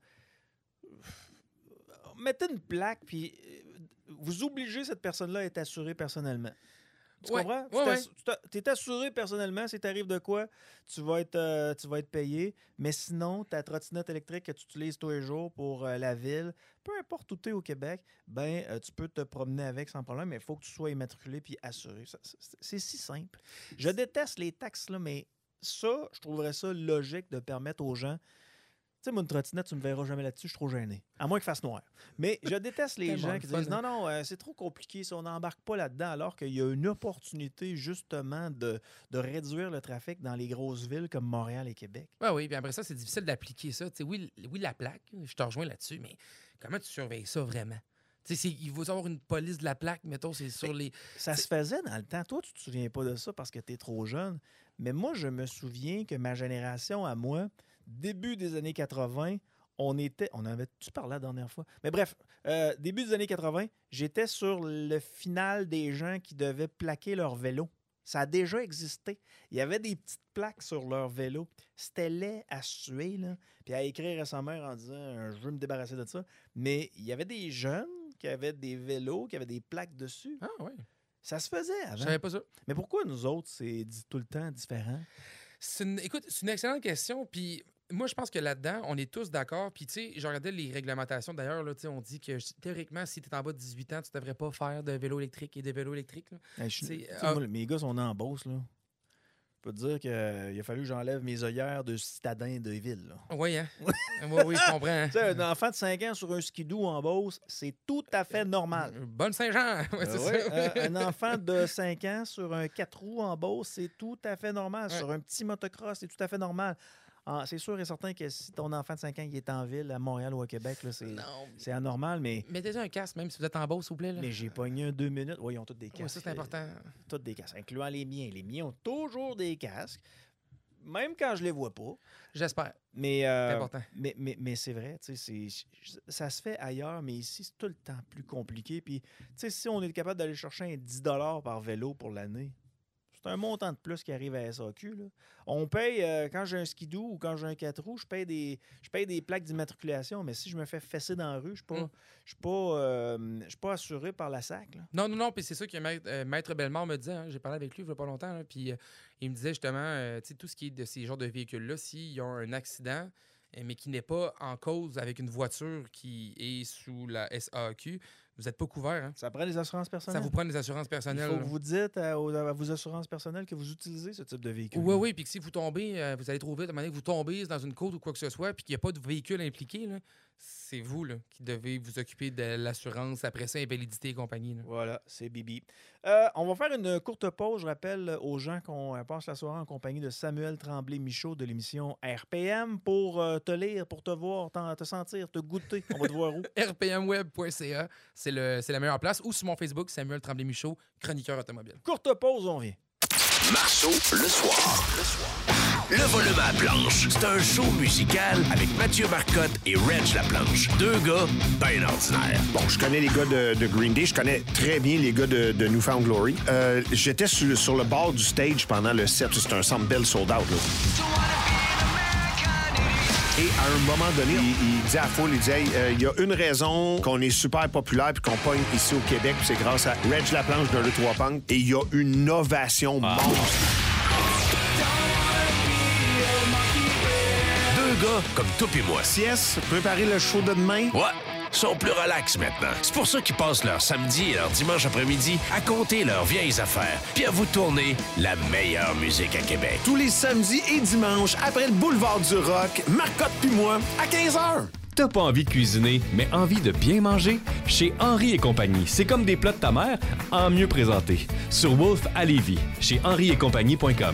Speaker 7: mettez une plaque, puis vous obligez cette personne-là à être assurée personnellement. Tu
Speaker 8: Ouais,
Speaker 7: comprends?
Speaker 8: ouais,
Speaker 7: Tu es assuré personnellement, si t'arrive de quoi, tu vas être, euh, tu vas être payé. Mais sinon, ta trottinette électrique que tu utilises tous les jours pour euh, la ville, peu importe où tu es au Québec, ben euh, tu peux te promener avec sans problème, mais il faut que tu sois immatriculé puis assuré. Ça, c'est, c'est si simple. Je déteste les taxes, là, mais ça, je trouverais ça logique de permettre aux gens. Tu sais, moi, une trottinette, tu me verras jamais là-dessus, je suis trop gêné. À moins qu'il fasse noir. Mais je déteste les
Speaker 8: Tellement
Speaker 7: gens
Speaker 8: le
Speaker 7: qui
Speaker 8: fun,
Speaker 7: disent non, non, euh, c'est trop compliqué, si on n'embarque pas là-dedans, alors qu'il y a une opportunité, justement, de, de réduire le trafic dans les grosses villes comme Montréal et Québec.
Speaker 8: Oui, oui, puis après ça, c'est difficile d'appliquer ça. Tu sais, oui, oui, la plaque, je te rejoins là-dessus, mais comment tu surveilles ça vraiment? Tu sais, il faut avoir une police de la plaque, mettons, c'est sur les...
Speaker 7: Ça se faisait dans le temps. Toi, tu te souviens pas de ça parce que tu es trop jeune. Mais moi, je me souviens que ma génération, à moi, début des années quatre-vingt, on était... On avait-tu parlé la dernière fois? Mais bref, euh, début des années quatre-vingt, j'étais sur le final des gens qui devaient plaquer leur vélo. Ça a déjà existé. Il y avait des petites plaques sur leur vélo. C'était laid à suer, là. Puis à écrire à sa mère en disant « Je veux me débarrasser de ça ». Mais il y avait des jeunes qui avaient des vélos, qui avaient des plaques dessus.
Speaker 8: Ah oui,
Speaker 7: Ça se faisait avant.
Speaker 8: je savais pas ça.
Speaker 7: Mais pourquoi nous autres, c'est dit tout le temps différent?
Speaker 8: C'est une, écoute, c'est une excellente question, puis... Moi, je pense que là-dedans, on est tous d'accord. Puis, tu sais, je regardais les réglementations. D'ailleurs, là, tu sais, on dit que théoriquement, si tu es en bas de dix-huit ans, tu devrais pas faire de vélo électrique et de vélo électrique. Là.
Speaker 7: Hey, je,
Speaker 8: C'est-
Speaker 7: tu sais,
Speaker 8: ah.
Speaker 7: moi, mes gars sont nés en Beauce, là. Je peux te dire qu'il a fallu que j'enlève mes œillères de citadin de ville, là.
Speaker 8: Oui, hein? oui, oui, je comprends. hein.
Speaker 7: Tu sais, un enfant de cinq ans sur un skidoo en Beauce, c'est tout à fait normal.
Speaker 8: Bonne Saint-Jean! Ouais, c'est
Speaker 7: Euh, ouais,
Speaker 8: ça.
Speaker 7: euh, un enfant de cinq ans sur un quatre roues en Beauce, c'est tout à fait normal.
Speaker 8: Ouais.
Speaker 7: Sur un petit motocross, c'est tout à fait normal. Ah, c'est sûr et certain que si ton enfant de cinq ans il est en ville, à Montréal ou à Québec, là, c'est,
Speaker 8: Non.
Speaker 7: c'est anormal, mais,
Speaker 8: Mettez un casque, même si vous êtes en bas, s'il vous plaît. Là.
Speaker 7: mais j'ai pogné un deux minutes. Oui, ils ont tous des casques.
Speaker 8: Ouais, ça, c'est important.
Speaker 7: Tous des casques, incluant les miens. Les miens ont toujours des casques, même quand je les vois pas.
Speaker 8: J'espère.
Speaker 7: Mais, euh,
Speaker 8: C'est important.
Speaker 7: mais, mais, mais c'est vrai, tu sais, c'est- ça se fait ailleurs, mais ici, c'est tout le temps plus compliqué. Puis, tu sais, si on est capable d'aller chercher un dix dollars par vélo pour l'année, c'est un montant de plus qui arrive à S A Q. Là. On paye, euh, quand j'ai un skidoo ou quand j'ai un quatre roues, je paye des, je paye des plaques d'immatriculation, mais si je me fais fesser dans la rue, je ne
Speaker 8: Mm.
Speaker 7: suis pas, euh, je suis pas assuré par la S A C. Là.
Speaker 8: Non, non, non, puis c'est ça que Maître, euh, Maître Bellemare me disait. hein, J'ai parlé avec lui il n'y a pas longtemps. là, Puis euh, il me disait justement, euh, tu sais, tout ce qui est de ces genres de véhicules-là, s'ils ont un accident, euh, mais qui n'est pas en cause avec une voiture qui est sous la S A Q, vous n'êtes pas couvert. Hein?
Speaker 7: Ça prend des assurances
Speaker 8: Ça
Speaker 7: personnelles.
Speaker 8: vous prend des assurances
Speaker 7: Il
Speaker 8: personnelles.
Speaker 7: faut
Speaker 8: là.
Speaker 7: que vous dites à, aux- à vos assurances personnelles que vous utilisez ce type de véhicule.
Speaker 8: Oui, oui, puis que si vous tombez, euh, vous allez trop vite, à un moment donné, vous tombez dans une côte ou quoi que ce soit, puis qu'il n'y a pas de véhicule impliqué, là, c'est vous là, qui devez vous occuper de l'assurance, après ça, invalidité et compagnie. là.
Speaker 7: Voilà, c'est Bibi. Euh, on va faire une courte pause. Je rappelle aux gens qu'on euh, passe la soirée en compagnie de Samuel Tremblay-Michaud de l'émission R P M pour euh, te lire, pour te voir, t'en- te sentir, te goûter. On va te voir où?
Speaker 8: r p m web point c a, c'est, le, c'est la meilleure place. Ou sur mon Facebook, Samuel Tremblay-Michaud, chroniqueur automobile.
Speaker 7: Courte pause, on vient.
Speaker 2: Marceau le soir. Le volume à la planche, c'est un show musical avec Mathieu Marcotte et Reg Laplanche. Deux gars bien ordinaires.
Speaker 1: Bon, je connais les gars de, de Green Day, je connais très bien les gars de, de New Found Glory. Euh, j'étais sur, sur le bord du stage pendant le set. C'était un Ensemble Bell sold out, là. Et à un moment donné, il, il dit à la foule, il dit hey, euh, il y a une raison qu'on est super populaire puis qu'on pogne ici au Québec, puis c'est grâce à Reg Laplanche d'un deux trois Punk. Et il y a une ovation ah. monstre.
Speaker 2: Deux gars comme toi et moi.
Speaker 1: Yes, préparer le show de demain.
Speaker 2: Ouais. Sont plus relax maintenant. C'est pour ça qu'ils passent leur samedi et leur dimanche après-midi à compter leurs vieilles affaires puis à vous tourner la meilleure musique à Québec.
Speaker 1: Tous les samedis et dimanches, après le boulevard du rock, Marcotte puis moi, à quinze heures.
Speaker 3: T'as pas envie de cuisiner, mais envie de bien manger? Chez Henri et compagnie, c'est comme des plats de ta mère, en mieux présenté. Sur Wolfe à Lévis, chez henri et compagnie point com.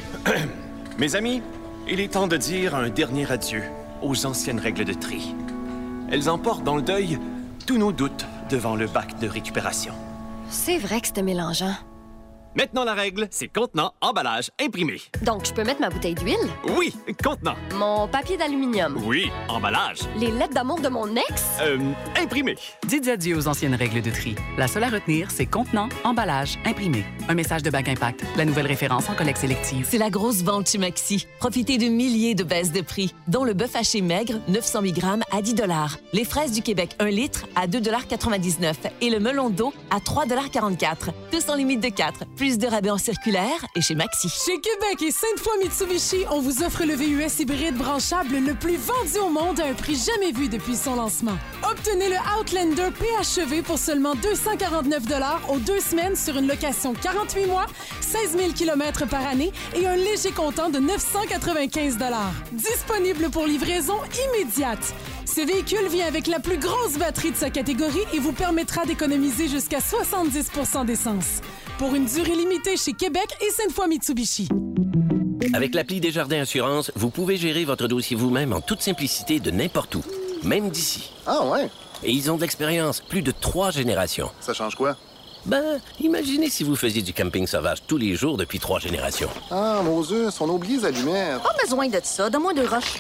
Speaker 4: Mes amis, il est temps de dire un dernier adieu aux anciennes règles de tri. Elles emportent dans le deuil tous nos doutes devant le bac de récupération.
Speaker 9: C'est vrai que c'était mélangeant.
Speaker 4: Maintenant, la règle, c'est contenant, emballage, imprimé.
Speaker 9: Donc, je peux mettre ma bouteille d'huile?
Speaker 4: Oui, contenant.
Speaker 9: Mon papier d'aluminium?
Speaker 4: Oui, emballage.
Speaker 9: Les lettres d'amour de mon ex?
Speaker 4: Euh, imprimé.
Speaker 10: Dites adieu aux anciennes règles de tri. La seule à retenir, c'est contenant, emballage, imprimé. Un message de Bac Impact, la nouvelle référence en collecte sélective.
Speaker 11: C'est la grosse vente chez Maxi. Profitez de milliers de baisses de prix, dont le bœuf haché maigre, neuf cents milligrammes à dix dollars. Les fraises du Québec, un litre à deux dollars quatre-vingt-dix-neuf et le melon d'eau à trois dollars quarante-quatre. Tous en limite de quatre. Plus de rabais en circulaire et chez Maxi.
Speaker 12: Chez Québec et Sainte-Foy Mitsubishi, on vous offre le V U S hybride branchable le plus vendu au monde à un prix jamais vu depuis son lancement. Obtenez le Outlander P H E V pour seulement deux cent quarante-neuf dollars aux deux semaines sur une location quarante-huit mois, seize mille kilomètres par année et un léger comptant de neuf cent quatre-vingt-quinze dollars. Disponible pour livraison immédiate. Ce véhicule vient avec la plus grosse batterie de sa catégorie et vous permettra d'économiser jusqu'à soixante-dix pour cent d'essence. Pour une durée limitée chez Québec et Sainte-Foy Mitsubishi.
Speaker 13: Avec l'appli Desjardins Assurance, vous pouvez gérer votre dossier vous-même en toute simplicité de n'importe où, même d'ici.
Speaker 14: Ah ouais?
Speaker 13: Et ils ont de l'expérience, plus de trois générations.
Speaker 14: Ça change quoi?
Speaker 13: Ben, imaginez si vous faisiez du camping sauvage tous les jours depuis trois générations.
Speaker 14: Ah, Moses, on oublie les allumettes.
Speaker 9: Pas besoin de ça, donne-moi deux roches.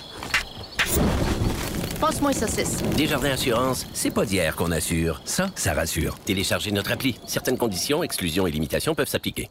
Speaker 9: Passe-moi une saucisse.
Speaker 13: Desjardins Assurance, c'est pas d'hier qu'on assure. Ça, ça rassure. Téléchargez notre appli. Certaines conditions, exclusions et limitations peuvent s'appliquer.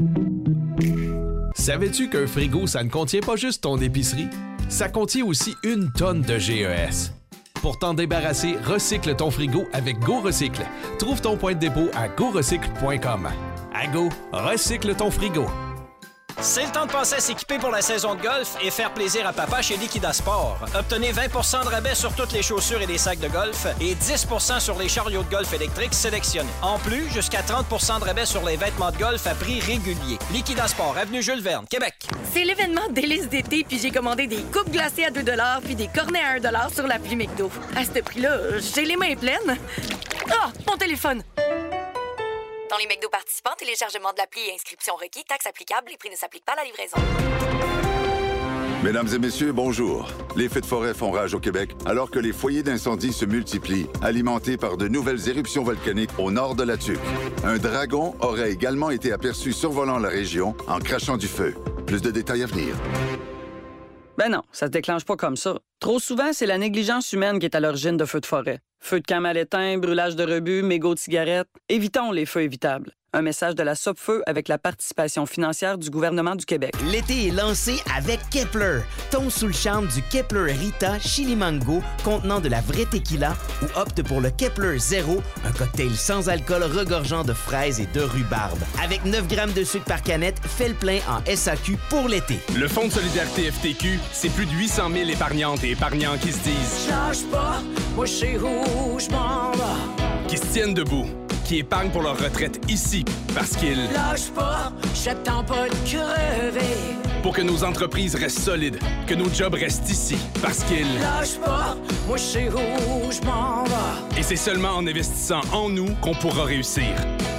Speaker 15: Savais-tu qu'un frigo, ça ne contient pas juste ton épicerie? Ça contient aussi une tonne de G E S. Pour t'en débarrasser, recycle ton frigo avec Go Recycle. Trouve ton point de dépôt à go recycle point com. À Go, recycle ton frigo.
Speaker 16: C'est le temps de passer à s'équiper pour la saison de golf et faire plaisir à papa chez Liquida Sport. Obtenez vingt pour cent de rabais sur toutes les chaussures et les sacs de golf et dix pour cent sur les chariots de golf électriques sélectionnés. En plus, jusqu'à trente pour cent de rabais sur les vêtements de golf à prix régulier. Liquida Sport, avenue Jules Verne, Québec.
Speaker 17: C'est l'événement délice d'été, puis j'ai commandé des coupes glacées à deux dollars puis des cornets à un dollar sur l'appli McDo. À ce prix-là, j'ai les mains pleines. Ah, mon téléphone!
Speaker 18: Dans les McDo participants, téléchargement de l'appli et inscription requis, taxes applicables, les prix ne s'appliquent pas à la livraison.
Speaker 19: Mesdames et messieurs, bonjour. Les feux de forêt font rage au Québec alors que les foyers d'incendie se multiplient, alimentés par de nouvelles éruptions volcaniques au nord de la Tuque. Un dragon aurait également été aperçu survolant la région en crachant du feu. Plus de détails à venir.
Speaker 20: Ben non, ça se déclenche pas comme ça. Trop souvent, c'est la négligence humaine qui est à l'origine de feux de forêt. Feux de camp mal éteints, brûlage de rebut, mégots de cigarettes. Évitons les feux évitables. Un message de la Sopfeu avec la participation financière du gouvernement du Québec.
Speaker 21: L'été est lancé avec Kepler. Tombe sous le charme du Kepler Rita Chili Mango contenant de la vraie tequila ou opte pour le Kepler Zéro, un cocktail sans alcool regorgeant de fraises et de rhubarbe. Avec neuf grammes de sucre par canette, fais le plein en S A Q pour l'été.
Speaker 22: Le Fonds de solidarité F T Q, c'est plus de huit cent mille épargnantes et épargnants qui se disent «
Speaker 23: Lâche pas, moi je sais où je m'en vais. »
Speaker 22: Qui se tiennent debout, qui épargnent pour leur retraite ici parce qu'ils...
Speaker 23: Lâche pas, j'attends pas de crever.
Speaker 22: Pour que nos entreprises restent solides, que nos jobs restent ici parce qu'ils...
Speaker 23: Lâche pas, moi je sais où je m'en vais.
Speaker 22: Et c'est seulement en investissant en nous qu'on pourra réussir.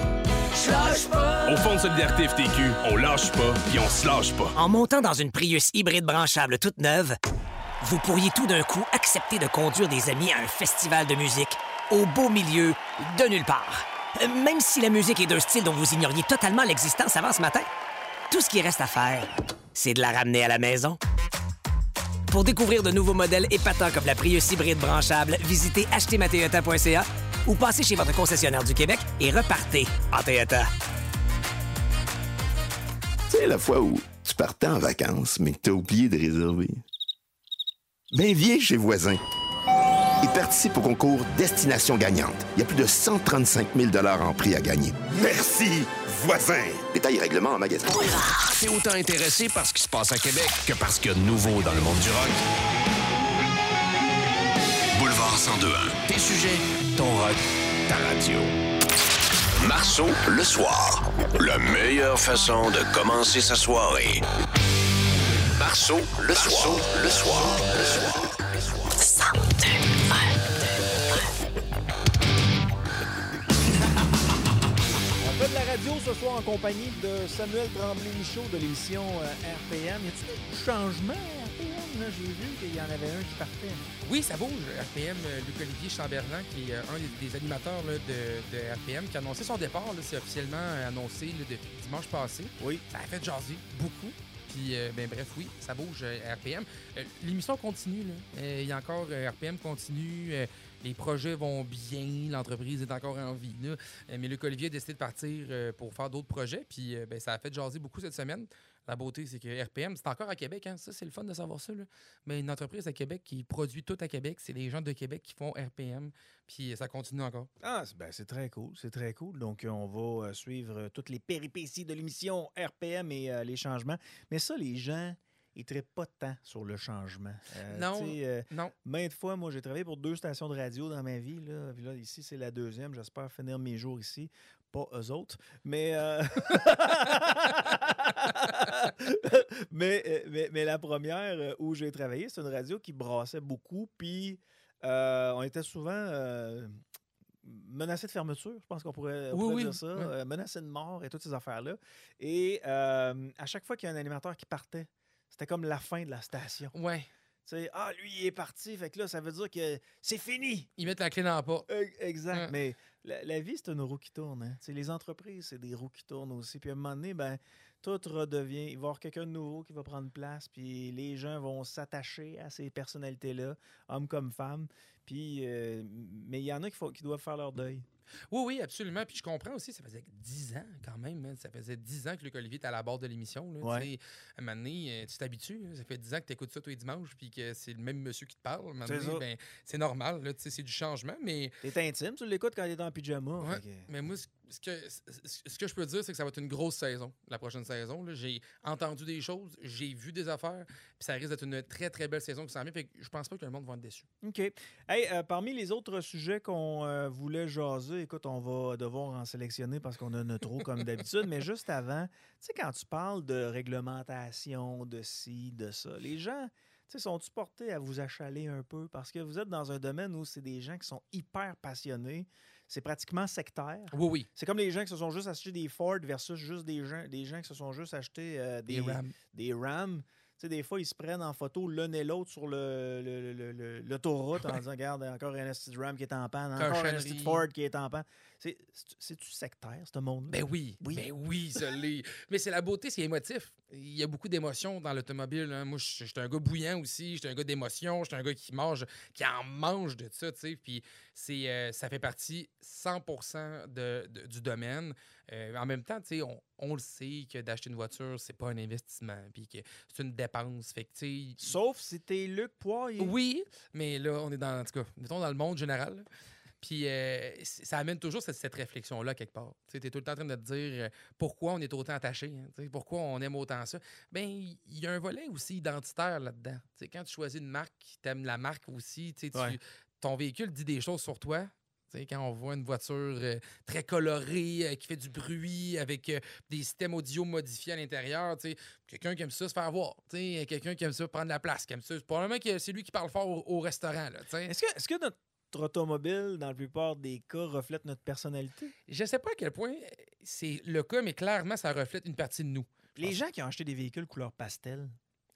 Speaker 23: Je lâche pas.
Speaker 22: Au Fonds de solidarité F T Q, on lâche pas puis on se lâche pas.
Speaker 24: En montant dans une Prius hybride branchable toute neuve, vous pourriez tout d'un coup accepter de conduire des amis à un festival de musique au beau milieu de nulle part. Même si la musique est d'un style dont vous ignoriez totalement l'existence avant ce matin. Tout ce qui reste à faire, c'est de la ramener à la maison. Pour découvrir de nouveaux modèles épatants comme la Prius hybride branchable, visitez acheter ma toyota point c a ou passez chez votre concessionnaire du Québec et repartez en Toyota.
Speaker 5: Tu sais, la fois où tu partais en vacances, mais que t'as oublié de réserver. Ben, viens chez Voisin et participe au concours Destination gagnante. Il y a plus de cent trente-cinq mille dollars en prix à gagner. Merci, Voisin! Détails et règlements en magasin.
Speaker 2: T'es autant intéressé par ce qui se passe à Québec que par ce qu'il y a de nouveau dans le monde du rock. Boulevard cent deux un. Tes sujets, ton rock, ta radio. Marceau, le soir. La meilleure façon de commencer sa soirée. Marceau, le soir. Le soir. Le soir. cent deux un.
Speaker 6: On fait de la radio ce soir en compagnie de Samuel Tremblay-Michaud de l'émission euh, R P M. Y a-t-il des changements à R P M? Là? J'ai vu qu'il y en avait un qui partait.
Speaker 7: Oui, ça bouge. R P M, euh, Luc-Olivier Chamberlain, qui est euh, un des, des animateurs là, de, de R P M, qui a annoncé son départ. Là, c'est officiellement euh, annoncé là, depuis dimanche passé.
Speaker 6: Oui.
Speaker 7: Ça a fait jaser beaucoup. Puis, euh, ben, bref, oui, ça bouge, euh, R P M. Euh, l'émission continue. Il euh, y a encore euh, R P M continue. Euh, les projets vont bien. L'entreprise est encore en vie. Là. Euh, mais Luc-Olivier a décidé de partir euh, pour faire d'autres projets. Puis, euh, ben, ça a fait jaser beaucoup cette semaine. La beauté, c'est que R P M, c'est encore à Québec. Hein? Ça, c'est le fun de savoir ça. Là. Mais une entreprise à Québec qui produit tout à Québec, c'est les gens de Québec qui font R P M. Puis ça continue encore.
Speaker 6: Ah, c'est, ben, c'est très cool. C'est très cool. Donc, on va euh, suivre euh, toutes les péripéties de l'émission R P M et euh, les changements. Mais ça, les gens, ils ne traitent pas tant sur le changement. Euh,
Speaker 7: non,
Speaker 6: euh,
Speaker 7: non.
Speaker 6: Maintes fois, moi, j'ai travaillé pour deux stations de radio dans ma vie. Là. Puis là, ici, c'est la deuxième. J'espère finir mes jours ici. Pas eux autres, mais, euh... mais, mais, mais la première où j'ai travaillé, c'est une radio qui brassait beaucoup, puis euh, on était souvent euh, menacés de fermeture, je pense qu'on pourrait, on
Speaker 7: oui,
Speaker 6: pourrait
Speaker 7: oui.
Speaker 6: dire ça,
Speaker 7: Oui.
Speaker 6: euh, menacés de mort et toutes ces affaires-là. Et euh, à chaque fois qu'il y a un animateur qui partait, c'était comme la fin de la station.
Speaker 7: Ouais.
Speaker 6: Tu sais, ah, lui, il est parti, fait que là, ça veut dire que c'est fini.
Speaker 7: Ils mettent la clé dans la porte.
Speaker 6: Exact,
Speaker 7: Ouais.
Speaker 6: mais la, la vie, c'est une roue qui tourne. Hein? Tu sais, les entreprises, c'est des roues qui tournent aussi. Puis à un moment donné, ben, tout redevient... Il va y avoir quelqu'un de nouveau qui va prendre place, puis les gens vont s'attacher à ces personnalités-là, hommes comme femmes. Puis, euh, mais il y en a qui, faut, qui doivent faire leur deuil.
Speaker 7: Oui, oui, absolument. Puis je comprends aussi, ça faisait dix ans quand même. Hein. Ça faisait dix ans que Luc-Olivier était à la barre de l'émission. Là,
Speaker 6: Ouais.
Speaker 7: tu sais. À un moment donné, euh, tu t'habitues. Hein. Ça fait dix ans que tu écoutes ça tous les dimanches puis que c'est le même monsieur qui te parle. À un moment
Speaker 6: C'est
Speaker 7: donné,
Speaker 6: ça.
Speaker 7: ben, c'est normal. Là, tu sais, c'est du changement. Mais
Speaker 6: T'es intime, tu l'écoutes quand il est en pyjama.
Speaker 7: Ouais,
Speaker 6: fait que-
Speaker 7: mais moi, ce ce que, ce ce que je peux dire, c'est que ça va être une grosse saison, la prochaine saison. là. J'ai entendu des choses, j'ai vu des affaires, puis ça risque d'être une très, très belle saison qui s'en vient. Fait que je pense pas que le monde va être déçu.
Speaker 6: OK. Hey, euh, parmi les autres sujets qu'on euh, voulait jaser, écoute, on va devoir en sélectionner parce qu'on en a trop comme d'habitude, mais juste avant, tu sais, quand tu parles de réglementation, de ci, de ça, les gens, tu sais, sont-ils portés à vous achaler un peu? Parce que vous êtes dans un domaine où c'est des gens qui sont hyper passionnés. C'est pratiquement sectaire.
Speaker 7: Oui, oui.
Speaker 6: C'est comme les gens qui se sont juste achetés des Ford versus juste des gens, des gens qui se sont juste achetés euh, des,
Speaker 7: Des Ram.
Speaker 6: Des Ram. Tu sais, des fois, ils se prennent en photo l'un et l'autre sur le, le- le- le- l'autoroute en disant, regarde, encore un esti de Ram qui est en panne, encore un esti de
Speaker 7: Cochonnerie.
Speaker 6: Ford qui est en panne. C'est, c'est- c'est-tu sectaire, ce monde-là?
Speaker 7: Ben oui, ben oui, ça l'est. Mais c'est la beauté, c'est émotif. Il y a beaucoup d'émotions dans l'automobile. Hein. Moi, je suis un gars bouillant aussi, je suis un gars d'émotion, je suis un gars qui mange, qui en mange de ça, tu sais. Puis c'est, euh, ça fait partie cent pour cent de, de- du domaine. Euh, en même temps, tu sais, on, on le sait que d'acheter une voiture, c'est pas un investissement, puis que c'est une dépense. Fait que, tu sais,
Speaker 6: Sauf si t'es Luc Poirier.
Speaker 7: oui, mais là, on est dans, en tout cas, mettons dans le monde général. là. Puis euh, c- ça amène toujours cette, cette réflexion-là quelque part. Tu es tout le temps en train de te dire euh, pourquoi on est autant attaché, hein, tu sais, pourquoi on aime autant ça. Bien, il y a un volet aussi identitaire là-dedans. Tu sais, quand tu choisis une marque, tu aimes la marque aussi. Tu sais, tu-
Speaker 6: Ouais.
Speaker 7: ton véhicule dit des choses sur toi. Tu sais, quand on voit une voiture euh, très colorée, euh, qui fait du bruit, avec euh, des systèmes audio modifiés à l'intérieur, tu sais, quelqu'un qui aime ça se faire voir, tu sais, quelqu'un qui aime ça prendre la place, qui aime ça. Probablement que c'est lui qui parle fort au, au restaurant. Là, tu sais.
Speaker 6: Est-ce que, est-ce que notre automobile, dans la plupart des cas, reflète notre personnalité?
Speaker 7: Je sais pas à quel point c'est le cas, mais clairement, ça reflète une partie de nous.
Speaker 6: Les gens qui ont acheté des véhicules couleur pastel,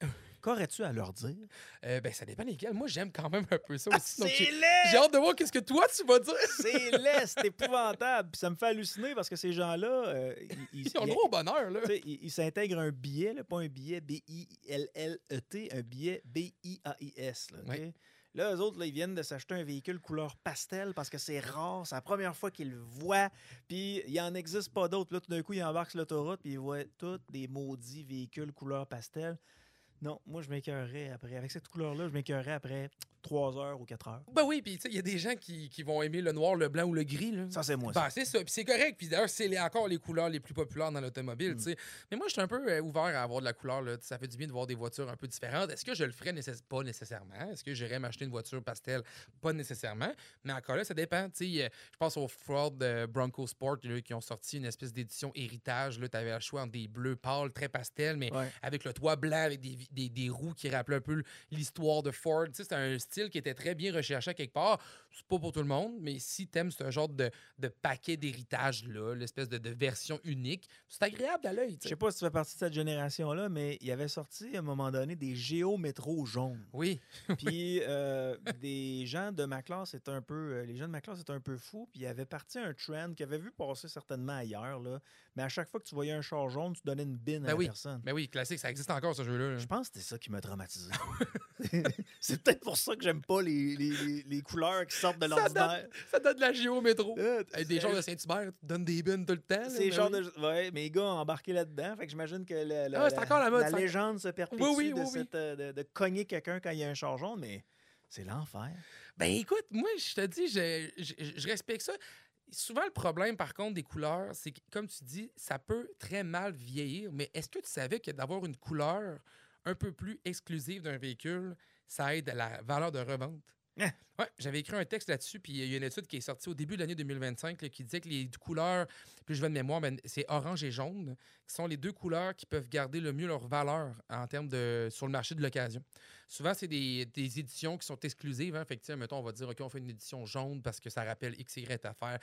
Speaker 6: Qu'aurais-tu à leur dire?
Speaker 7: Euh, ben, ça dépend lesquels. Moi, j'aime quand même un peu ça
Speaker 6: Ah,
Speaker 7: aussi. Donc,
Speaker 6: c'est
Speaker 7: j'ai,
Speaker 6: laid!
Speaker 7: j'ai hâte de voir qu'est-ce que toi, tu vas dire.
Speaker 6: C'est laid, c'est épouvantable. Puis ça me fait halluciner parce que ces gens-là... euh, ils,
Speaker 7: Ils ont le droit au bonheur, là.
Speaker 6: Ils, ils s'intègrent un billet, là, pas un billet B I L L E T, un billet B I A I S. Là, okay?
Speaker 7: Oui.
Speaker 6: Là, eux autres, là, ils viennent de s'acheter un véhicule couleur pastel parce que c'est rare, c'est la première fois qu'ils le voient, puis il n'en existe pas d'autres. Là, tout d'un coup, ils embarquent sur l'autoroute, puis ils voient tous des maudits véhicules couleur pastel. Non, moi, je m'écœurerais après. Avec cette couleur-là, je m'écœurerais après trois heures ou quatre heures.
Speaker 7: Ben oui, puis tu sais, il y a des gens qui, qui vont aimer le noir, le blanc ou le gris. Là.
Speaker 6: Ça, c'est moi.
Speaker 7: Ben,
Speaker 6: ça.
Speaker 7: c'est ça. Puis c'est correct. Puis d'ailleurs, c'est les, encore les couleurs les plus populaires dans l'automobile. Mm. Mais moi, je suis un peu euh, ouvert à avoir de la couleur. Là. Ça fait du bien de voir des voitures un peu différentes. Est-ce que je le ferais nécess... pas nécessairement? Est-ce que j'irais m'acheter une voiture pastel? Pas nécessairement. Mais encore là, ça dépend. Euh, je pense aux Ford euh, Bronco Sport là, qui ont sorti une espèce d'édition héritage. Tu avais le choix entre des bleus pâles, très pastel, mais
Speaker 6: ouais.
Speaker 7: avec le toit blanc, avec des, des, des roues qui rappelaient un peu l'histoire de Ford. C'est un style qui était très bien recherché à quelque part. C'est pas pour tout le monde, mais si t'aimes ce genre de, de paquet d'héritage-là, l'espèce de, de version unique, c'est agréable à l'œil.
Speaker 6: Je sais pas si tu fais partie de cette génération-là, mais il y avait sorti à un moment donné des Géo Métro jaunes.
Speaker 7: Oui.
Speaker 6: Puis euh, des gens de ma classe étaient un peu... Euh, les gens de ma classe étaient un peu fous, puis il y avait parti un trend qu'ils avaient vu passer certainement ailleurs, là. Mais à chaque fois que tu voyais un char jaune, tu donnais une bine
Speaker 7: ben
Speaker 6: à la
Speaker 7: oui.
Speaker 6: personne.
Speaker 7: Ben oui, classique, ça existe encore, ce jeu-là. Là.
Speaker 6: Je pense que c'était ça qui m'a traumatisé. C'est peut-être pour ça que j'aime pas les, les, les, les couleurs qui sortent de l'ordinaire.
Speaker 7: Ça donne de la géo métro.
Speaker 6: Euh,
Speaker 7: Hey, des gens de Saint-Hubert qui donnent des bines tout le temps.
Speaker 6: C'est
Speaker 7: là,
Speaker 6: genre
Speaker 7: oui.
Speaker 6: de. Ouais, mes gars ont embarqué là-dedans. Fait que j'imagine que le, le,
Speaker 7: Ah, c'est encore la mode,
Speaker 6: la
Speaker 7: ça.
Speaker 6: légende se perpétue
Speaker 7: Oui, oui,
Speaker 6: de,
Speaker 7: oui,
Speaker 6: cette,
Speaker 7: oui.
Speaker 6: de, de cogner quelqu'un quand il y a un char jaune, mais c'est l'enfer.
Speaker 7: Ben écoute, moi, je te dis, je, je, je respecte ça. Souvent, le problème, par contre, des couleurs, c'est que, comme tu dis, ça peut très mal vieillir. Mais est-ce que tu savais que d'avoir une couleur un peu plus exclusive d'un véhicule, ça aide à la valeur de revente?
Speaker 6: Hein?
Speaker 7: Ouais, j'avais écrit un texte là-dessus, puis il y a une étude qui est sortie au début de l'année deux mille vingt-cinq là, qui disait que les couleurs, plus je vais de mémoire, ben, c'est orange et jaune, qui sont les deux couleurs qui peuvent garder le mieux leur valeur en termes de sur le marché de l'occasion. Souvent, c'est des, des éditions qui sont exclusives. Hein. Fait que, mettons, on va dire, OK, on fait une édition jaune parce que ça rappelle X Y affaire,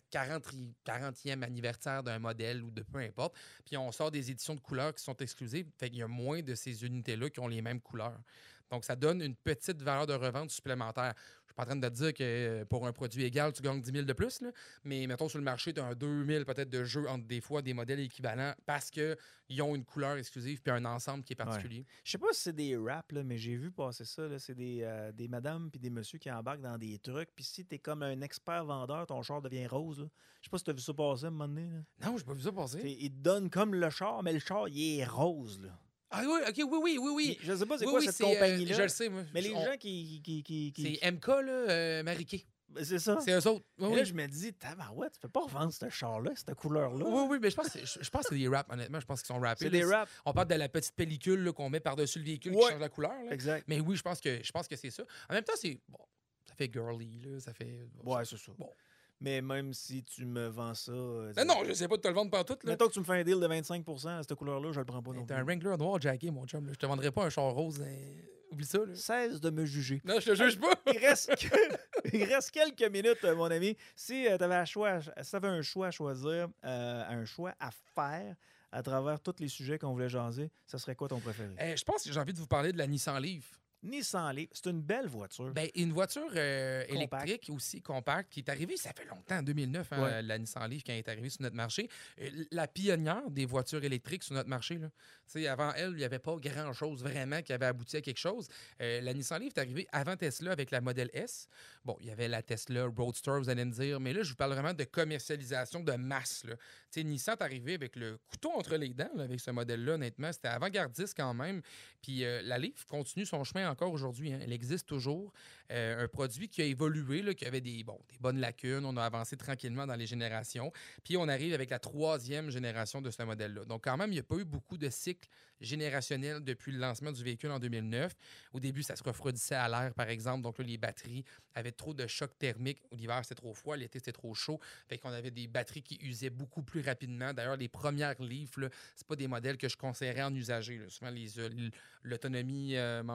Speaker 7: quarantième anniversaire d'un modèle ou de peu importe. Puis on sort des éditions de couleurs qui sont exclusives. Fait qu'il y a moins de ces unités-là qui ont les mêmes couleurs. Donc, ça donne une petite valeur de revente supplémentaire. Je suis pas en train de te dire que pour un produit égal, tu gagnes dix mille de plus, là, mais mettons sur le marché, tu as un deux mille peut-être de jeux entre des fois des modèles équivalents parce qu'ils ont une couleur exclusive puis un ensemble qui est particulier.
Speaker 6: Ouais. Je sais pas si c'est des raps, là, mais j'ai vu passer ça. Là, c'est des, euh, des madames puis des messieurs qui embarquent dans des trucs. Puis si tu es comme un expert vendeur, ton char devient rose. Là. Je sais pas si tu as vu ça passer à un moment donné. Là.
Speaker 7: Non, j'ai pas vu ça passer.
Speaker 6: T'sais, ils te donnent comme le char, mais le char, il est rose. Là.
Speaker 7: Ah oui, OK, oui, oui, oui, oui.
Speaker 6: Je sais pas c'est
Speaker 7: oui,
Speaker 6: quoi
Speaker 7: oui,
Speaker 6: cette
Speaker 7: c'est,
Speaker 6: compagnie-là.
Speaker 7: Euh, je le sais, moi.
Speaker 6: Mais les
Speaker 7: On...
Speaker 6: gens qui... qui, qui, qui...
Speaker 7: C'est M K, là, euh, Mariquet.
Speaker 6: C'est ça.
Speaker 7: C'est eux autres. Oui,
Speaker 6: là,
Speaker 7: oui.
Speaker 6: je me dis, tabarouette, tu peux pas revendre ce char-là, cette couleur-là.
Speaker 7: Oui, oui, mais je pense que c'est, je pense que c'est des raps, honnêtement. Je pense qu'ils sont rappés.
Speaker 6: C'est des raps.
Speaker 7: On parle de la petite pellicule là, qu'on met par-dessus le véhicule
Speaker 6: ouais.
Speaker 7: qui change la couleur. Là.
Speaker 6: Exact.
Speaker 7: Mais oui, je pense que, je pense que c'est ça. En même temps, c'est... Bon, ça fait girly, là. Ça fait...
Speaker 6: Bon, ouais, c'est ça. Bon. Mais même si tu me vends ça... Euh,
Speaker 7: mais non, je sais pas de te le vendre partout. Là.
Speaker 6: Mettons que tu me fais un deal de vingt-cinq pour cent à cette couleur-là, je le prends pas non plus.
Speaker 7: T'es un Wrangler noir jacké, mon chum. Là. Je te vendrais pas un char rose. Hein. Oublie ça. Là.
Speaker 6: Cesse de me juger.
Speaker 7: Non, je te juge pas.
Speaker 6: Il reste, que... Il reste quelques minutes, mon ami. Si euh, tu avais un choix, si t'avais un choix à choisir, euh, un choix à faire à travers tous les sujets qu'on voulait jaser, ça serait quoi ton préféré?
Speaker 7: Euh, je pense que j'ai envie de vous parler de la Nissan Leaf.
Speaker 6: Nissan Leaf, c'est une belle voiture.
Speaker 7: Ben, une voiture euh, électrique aussi, compacte, qui est arrivée, ça fait longtemps, en deux mille neuf, hein, ouais. la Nissan Leaf qui est arrivée sur notre marché. Euh, la pionnière des voitures électriques sur notre marché. Là. Avant elle, il n'y avait pas grand-chose vraiment qui avait abouti à quelque chose. Euh, la Nissan Leaf est arrivée avant Tesla avec la Model S. Bon, il y avait la Tesla Roadster, vous allez me dire, mais là, je vous parle vraiment de commercialisation de masse. Là. Nissan est arrivé avec le couteau entre les dents là, avec ce modèle-là, honnêtement. C'était avant-gardiste quand même. Puis euh, la Leaf continue son chemin encore aujourd'hui. Hein. Elle existe toujours. Euh, un produit qui a évolué, là, qui avait des, bon, des bonnes lacunes. On a avancé tranquillement dans les générations. Puis on arrive avec la troisième génération de ce modèle-là. Donc quand même, il n'y a pas eu beaucoup de cycles générationnels depuis le lancement du véhicule en deux mille neuf. Au début, ça se refroidissait à l'air, par exemple. Donc là, les batteries avaient trop de choc thermique. L'hiver, c'était trop froid. L'été, c'était trop chaud. Fait qu'on avait des batteries qui usaient beaucoup plus rapidement. D'ailleurs, les premières Leaf, là, c'est pas des modèles que je conseillerais en usager. Là. Souvent, les, l'autonomie, euh, manger une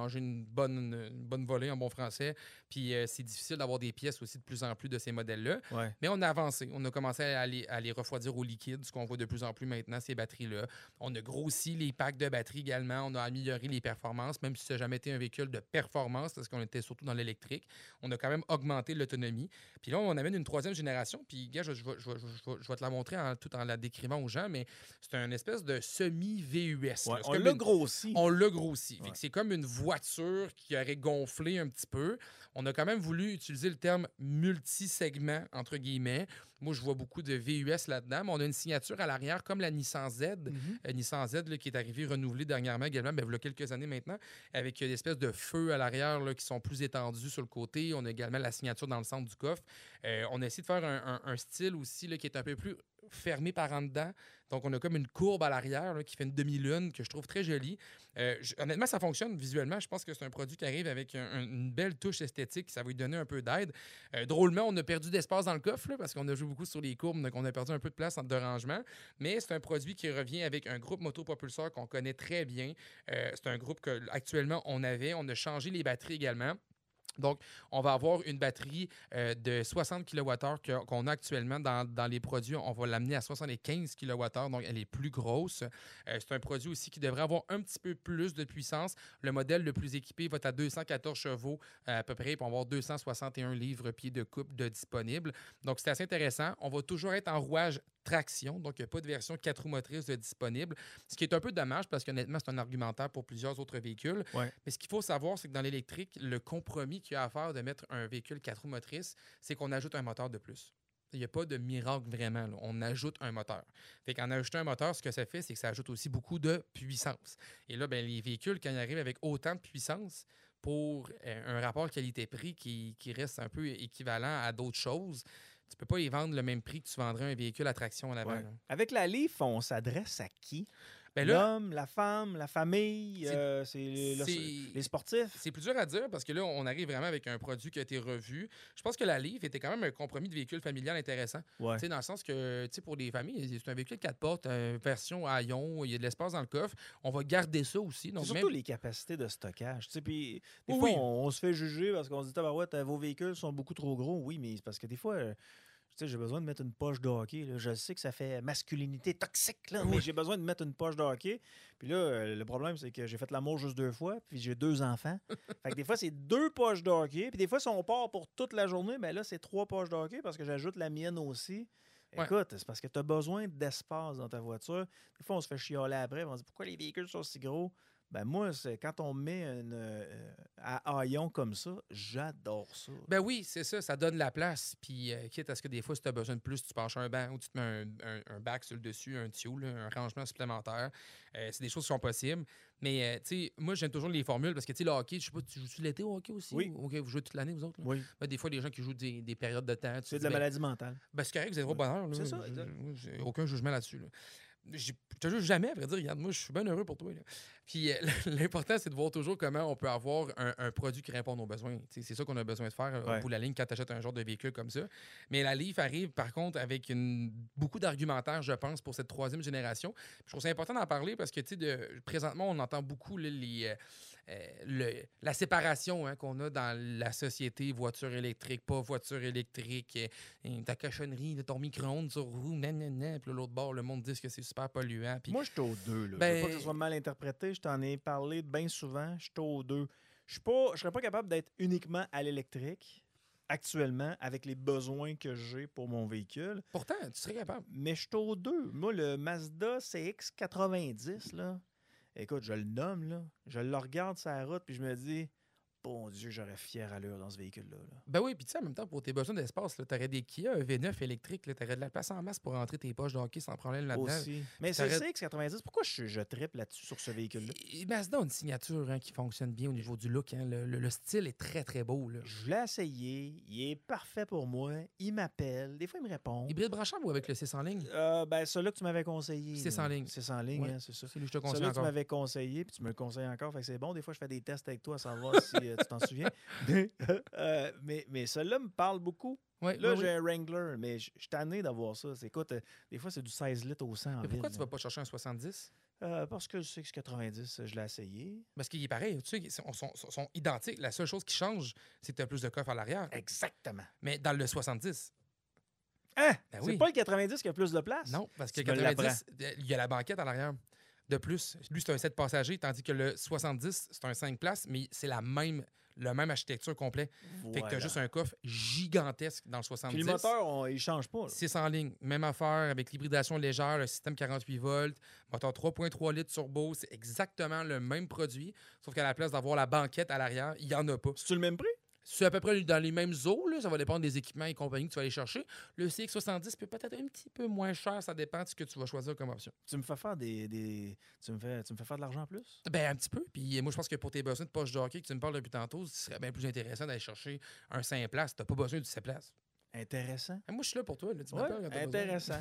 Speaker 7: bonne, une bonne volée en bon français. Puis euh, c'est difficile d'avoir des pièces aussi de plus en plus de ces modèles-là.
Speaker 6: Ouais.
Speaker 7: Mais on a avancé. On a commencé à les, à les refroidir au liquide, ce qu'on voit de plus en plus maintenant, ces batteries-là. On a grossi les packs de batteries également. On a amélioré les performances, même si ça n'a jamais été un véhicule de performance, parce qu'on était surtout dans l'électrique. On a quand même augmenté l'autonomie. Puis là, on amène une troisième génération. Puis, gars, je, je, je, je, je, je vais te la montrer en, tout en la décrivant aux gens, mais c'est un espèce de semi-V U S.
Speaker 6: Ouais,
Speaker 7: C'est
Speaker 6: on
Speaker 7: comme
Speaker 6: l'a
Speaker 7: une...
Speaker 6: grossi.
Speaker 7: On l'a grossi.
Speaker 6: Ouais.
Speaker 7: C'est comme une voiture qui aurait gonflé un petit peu. On a quand même voulu utiliser le terme multi-segment, entre guillemets. Moi, je vois beaucoup de V U S là-dedans, mais on a une signature à l'arrière, comme la Nissan Z. Mm-hmm. euh, Nissan Z, là, qui est arrivée renouvelée dernièrement également, ben, il y a quelques années maintenant, avec des espèces de feux à l'arrière là, qui sont plus étendus sur le côté. On a également la signature dans le centre du coffre. Euh, on a essayé de faire un, un, un style aussi là, qui est un peu plus fermé par en dedans. Donc, on a comme une courbe à l'arrière là, qui fait une demi-lune que je trouve très jolie. Euh, je, honnêtement, ça fonctionne visuellement. Je pense que c'est un produit qui arrive avec un, un, une belle touche esthétique. Ça va lui donner un peu d'aide. Euh, drôlement, on a perdu d'espace dans le coffre là, parce qu'on a joué beaucoup sur les courbes. Donc, on a perdu un peu de place de rangement. Mais c'est un produit qui revient avec un groupe motopropulseur qu'on connaît très bien. Euh, c'est un groupe qu'actuellement, on avait. On a changé les batteries également. Donc, on va avoir une batterie euh, de soixante kilowattheures que, qu'on a actuellement dans, dans les produits. On va l'amener à soixante-quinze kilowattheures, donc elle est plus grosse. Euh, c'est un produit aussi qui devrait avoir un petit peu plus de puissance. Le modèle le plus équipé va être à deux cent quatorze chevaux euh, à peu près, puis on va avoir deux cent soixante et un livres-pieds de coupe de disponible. Donc, c'est assez intéressant. On va toujours être en rouage traction, donc il n'y a pas de version quatre roues motrices de disponible, ce qui est un peu dommage parce qu'honnêtement, c'est un argumentaire pour plusieurs autres véhicules.
Speaker 6: Ouais.
Speaker 7: Mais ce qu'il faut savoir, c'est que dans l'électrique, le compromis qu'il y a à faire de mettre un véhicule quatre roues motrices, c'est qu'on ajoute un moteur de plus. Il n'y a pas de miracle vraiment. Là. On ajoute un moteur. Fait qu'en ajoutant un moteur, ce que ça fait, c'est que ça ajoute aussi beaucoup de puissance. Et là, ben, les véhicules, quand ils arrivent avec autant de puissance, pour euh, un rapport qualité-prix qui, qui reste un peu équivalent à d'autres choses, tu peux pas y vendre le même prix que tu vendrais un véhicule à traction à l'avant.
Speaker 6: Ouais. Avec la Leaf, on s'adresse à qui?
Speaker 7: Ben là,
Speaker 6: l'homme, la femme, la famille, c'est, euh, c'est le,
Speaker 7: c'est,
Speaker 6: les sportifs?
Speaker 7: C'est plus dur à dire parce que là, on arrive vraiment avec un produit qui a été revu. Je pense que la Leaf était quand même un compromis de véhicule familial intéressant.
Speaker 6: Ouais.
Speaker 7: Dans le sens que, pour les familles, c'est un véhicule quatre portes, euh, version Aion, il y a de l'espace dans le coffre. On va garder ça aussi. Donc
Speaker 6: c'est surtout
Speaker 7: même...
Speaker 6: les capacités de stockage. Puis des
Speaker 7: oui,
Speaker 6: fois,
Speaker 7: oui.
Speaker 6: on, on se fait juger parce qu'on se dit, ah, ouais, vos véhicules sont beaucoup trop gros. Oui, mais c'est parce que des fois... Euh, Tu sais, j'ai besoin de mettre une poche de hockey. Là. Je sais que ça fait masculinité toxique, là, mais j'ai besoin de mettre une poche de hockey. Puis là, euh, le problème, c'est que j'ai fait l'amour juste deux fois, puis j'ai deux enfants. Fait que des fois, c'est deux poches de hockey. Puis des fois, si on part pour toute la journée, ben là, c'est trois poches de hockey parce que j'ajoute la mienne aussi.
Speaker 7: Ouais.
Speaker 6: Écoute, c'est parce que tu as besoin d'espace dans ta voiture. Des fois, on se fait chialer après. On se dit, pourquoi les véhicules sont si gros? Ben moi, c'est quand on met une, euh, à haillons comme ça, j'adore ça.
Speaker 7: Ben oui, c'est ça, ça donne la place. Puis, euh, quitte à ce que des fois, si tu as besoin de plus, tu penches un banc ou tu te mets un, un, un bac sur le dessus, un tuyau, là, un rangement supplémentaire. Euh, c'est des choses qui sont possibles. Mais, euh, tu sais, moi, j'aime toujours les formules parce que, tu sais, le hockey, je sais pas, tu joues-tu l'été au hockey aussi?
Speaker 6: Oui.
Speaker 7: OK, vous jouez toute l'année, vous autres? Là?
Speaker 6: Oui.
Speaker 7: Ben, des fois, des gens qui jouent des, des périodes de temps.
Speaker 6: C'est de la
Speaker 7: ben,
Speaker 6: maladie mentale.
Speaker 7: Ben, c'est correct, vous êtes au bonheur. Là.
Speaker 6: C'est ça, exact.
Speaker 7: J'ai aucun jugement là-dessus. Là. Je te juge jamais, à vrai dire. Regarde, moi, je suis bien heureux pour toi. Là. Puis euh, l'important, c'est de voir toujours comment on peut avoir un, un produit qui répond aux besoins. T'sais, c'est ça qu'on a besoin de faire euh,
Speaker 6: ouais.
Speaker 7: pour la ligne quand tu achètes un genre de véhicule comme ça. Mais la Leaf arrive, par contre, avec une, beaucoup d'argumentaires, je pense, pour cette troisième génération. Puis je trouve ça important d'en parler parce que, tu sais, de, présentement, on entend beaucoup là, les, euh, euh, le, la séparation hein, qu'on a dans la société, voiture électrique, pas voiture électrique, euh, ta cochonnerie, ton micro-ondes sur roue, nanana. Puis l'autre bord, le monde dit que c'est super polluant. Puis,
Speaker 6: moi, je suis aux deux. Là.
Speaker 7: Ben...
Speaker 6: Je veux pas que ce soit mal interprété. Je t'en ai parlé bien souvent. Je suis aux deux. Je ne serais pas capable d'être uniquement à l'électrique actuellement avec les besoins que j'ai pour mon véhicule.
Speaker 7: Pourtant, tu serais capable.
Speaker 6: Mais je suis aux deux. Moi, le Mazda C X quatre-vingt-dix, là, écoute, je le nomme, là. Je le regarde sur la route puis je me dis... Bon Dieu, j'aurais fière allure dans ce véhicule-là. Là.
Speaker 7: Ben oui, puis tu sais, en même temps, pour tes besoins d'espace, tu aurais des Kia V neuf électriques, tu aurais de la place en masse pour rentrer tes poches de hockey sans problème là-dedans.
Speaker 6: Aussi. Mais c'est le C X quatre-vingt-dix, pourquoi je, je trippe là-dessus sur ce véhicule-là?
Speaker 7: Mazda a une signature hein, qui fonctionne bien au niveau du look. Hein. Le, le, le style est très, très beau. Là.
Speaker 6: Je l'ai essayé, il est parfait pour moi, il m'appelle, des fois il me répond.
Speaker 7: Hybride branchable ou avec le six en ligne?
Speaker 6: Euh, ben, celui-là que tu m'avais conseillé.
Speaker 7: six en ligne.
Speaker 6: six en ligne,
Speaker 7: ouais.
Speaker 6: hein, c'est ça.
Speaker 7: C'est lui que je te conseille
Speaker 6: celui-là
Speaker 7: encore.
Speaker 6: que tu m'avais conseillé, puis tu me le conseilles encore, fait que c'est bon. Des fois, je fais des tests avec toi à savoir si euh, tu t'en souviens. euh, mais, mais celui-là me parle beaucoup.
Speaker 7: Ouais,
Speaker 6: là,
Speaker 7: ouais,
Speaker 6: j'ai
Speaker 7: ouais.
Speaker 6: un Wrangler, mais je suis tanné d'avoir ça. C'est, écoute, euh, des fois, c'est du seize litres au cent en
Speaker 7: mais pourquoi
Speaker 6: ville,
Speaker 7: tu vas pas chercher un soixante-dix?
Speaker 6: Euh, parce que le C X quatre-vingt-dix, je l'ai essayé.
Speaker 7: Parce qu'il est pareil, tu sais, ils sont, sont, sont identiques. La seule chose qui change, c'est que tu as plus de coffre à l'arrière.
Speaker 6: Exactement.
Speaker 7: Mais dans le soixante-dix...
Speaker 6: Hein?
Speaker 7: Ben
Speaker 6: c'est
Speaker 7: oui.
Speaker 6: pas le quatre-vingt-dix qui a plus de place?
Speaker 7: Non, parce que
Speaker 6: Tu
Speaker 7: le
Speaker 6: me l'apprends.
Speaker 7: quatre-vingt-dix, il y a la banquette à l'arrière. De plus, lui, c'est un sept passagers, tandis que le soixante-dix, c'est un cinq places, mais c'est la même, la même architecture complète. Fait que tu as
Speaker 6: Voilà.
Speaker 7: juste un coffre gigantesque dans le soixante-dix.
Speaker 6: Puis le moteur, on, il change pas. là.
Speaker 7: six en ligne, même affaire avec l'hybridation légère, le système quarante-huit volts, moteur trois virgule trois litres turbo, c'est exactement le même produit, sauf qu'à la place d'avoir la banquette à l'arrière, il n'y en a pas.
Speaker 6: C'est-tu le même prix?
Speaker 7: C'est à peu près dans les mêmes eaux, là. Ça va dépendre des équipements et compagnie que tu vas aller chercher. Le C X soixante-dix peut peut-être un petit peu moins cher, ça dépend de ce que tu vas choisir comme option.
Speaker 6: Tu me fais faire des. des... Tu, me fais... tu me fais faire de l'argent en plus?
Speaker 7: Ben, un petit peu. Puis moi, je pense que pour tes besoins de poche de hockey que tu me parles depuis tantôt, ce serait bien plus intéressant d'aller chercher un cinq places. Tu n'as pas besoin du sept places.
Speaker 6: Intéressant.
Speaker 7: Moi, je suis là pour toi. Là. Tu
Speaker 6: Ouais,
Speaker 7: m'appelles quand t'as besoin.
Speaker 6: intéressant.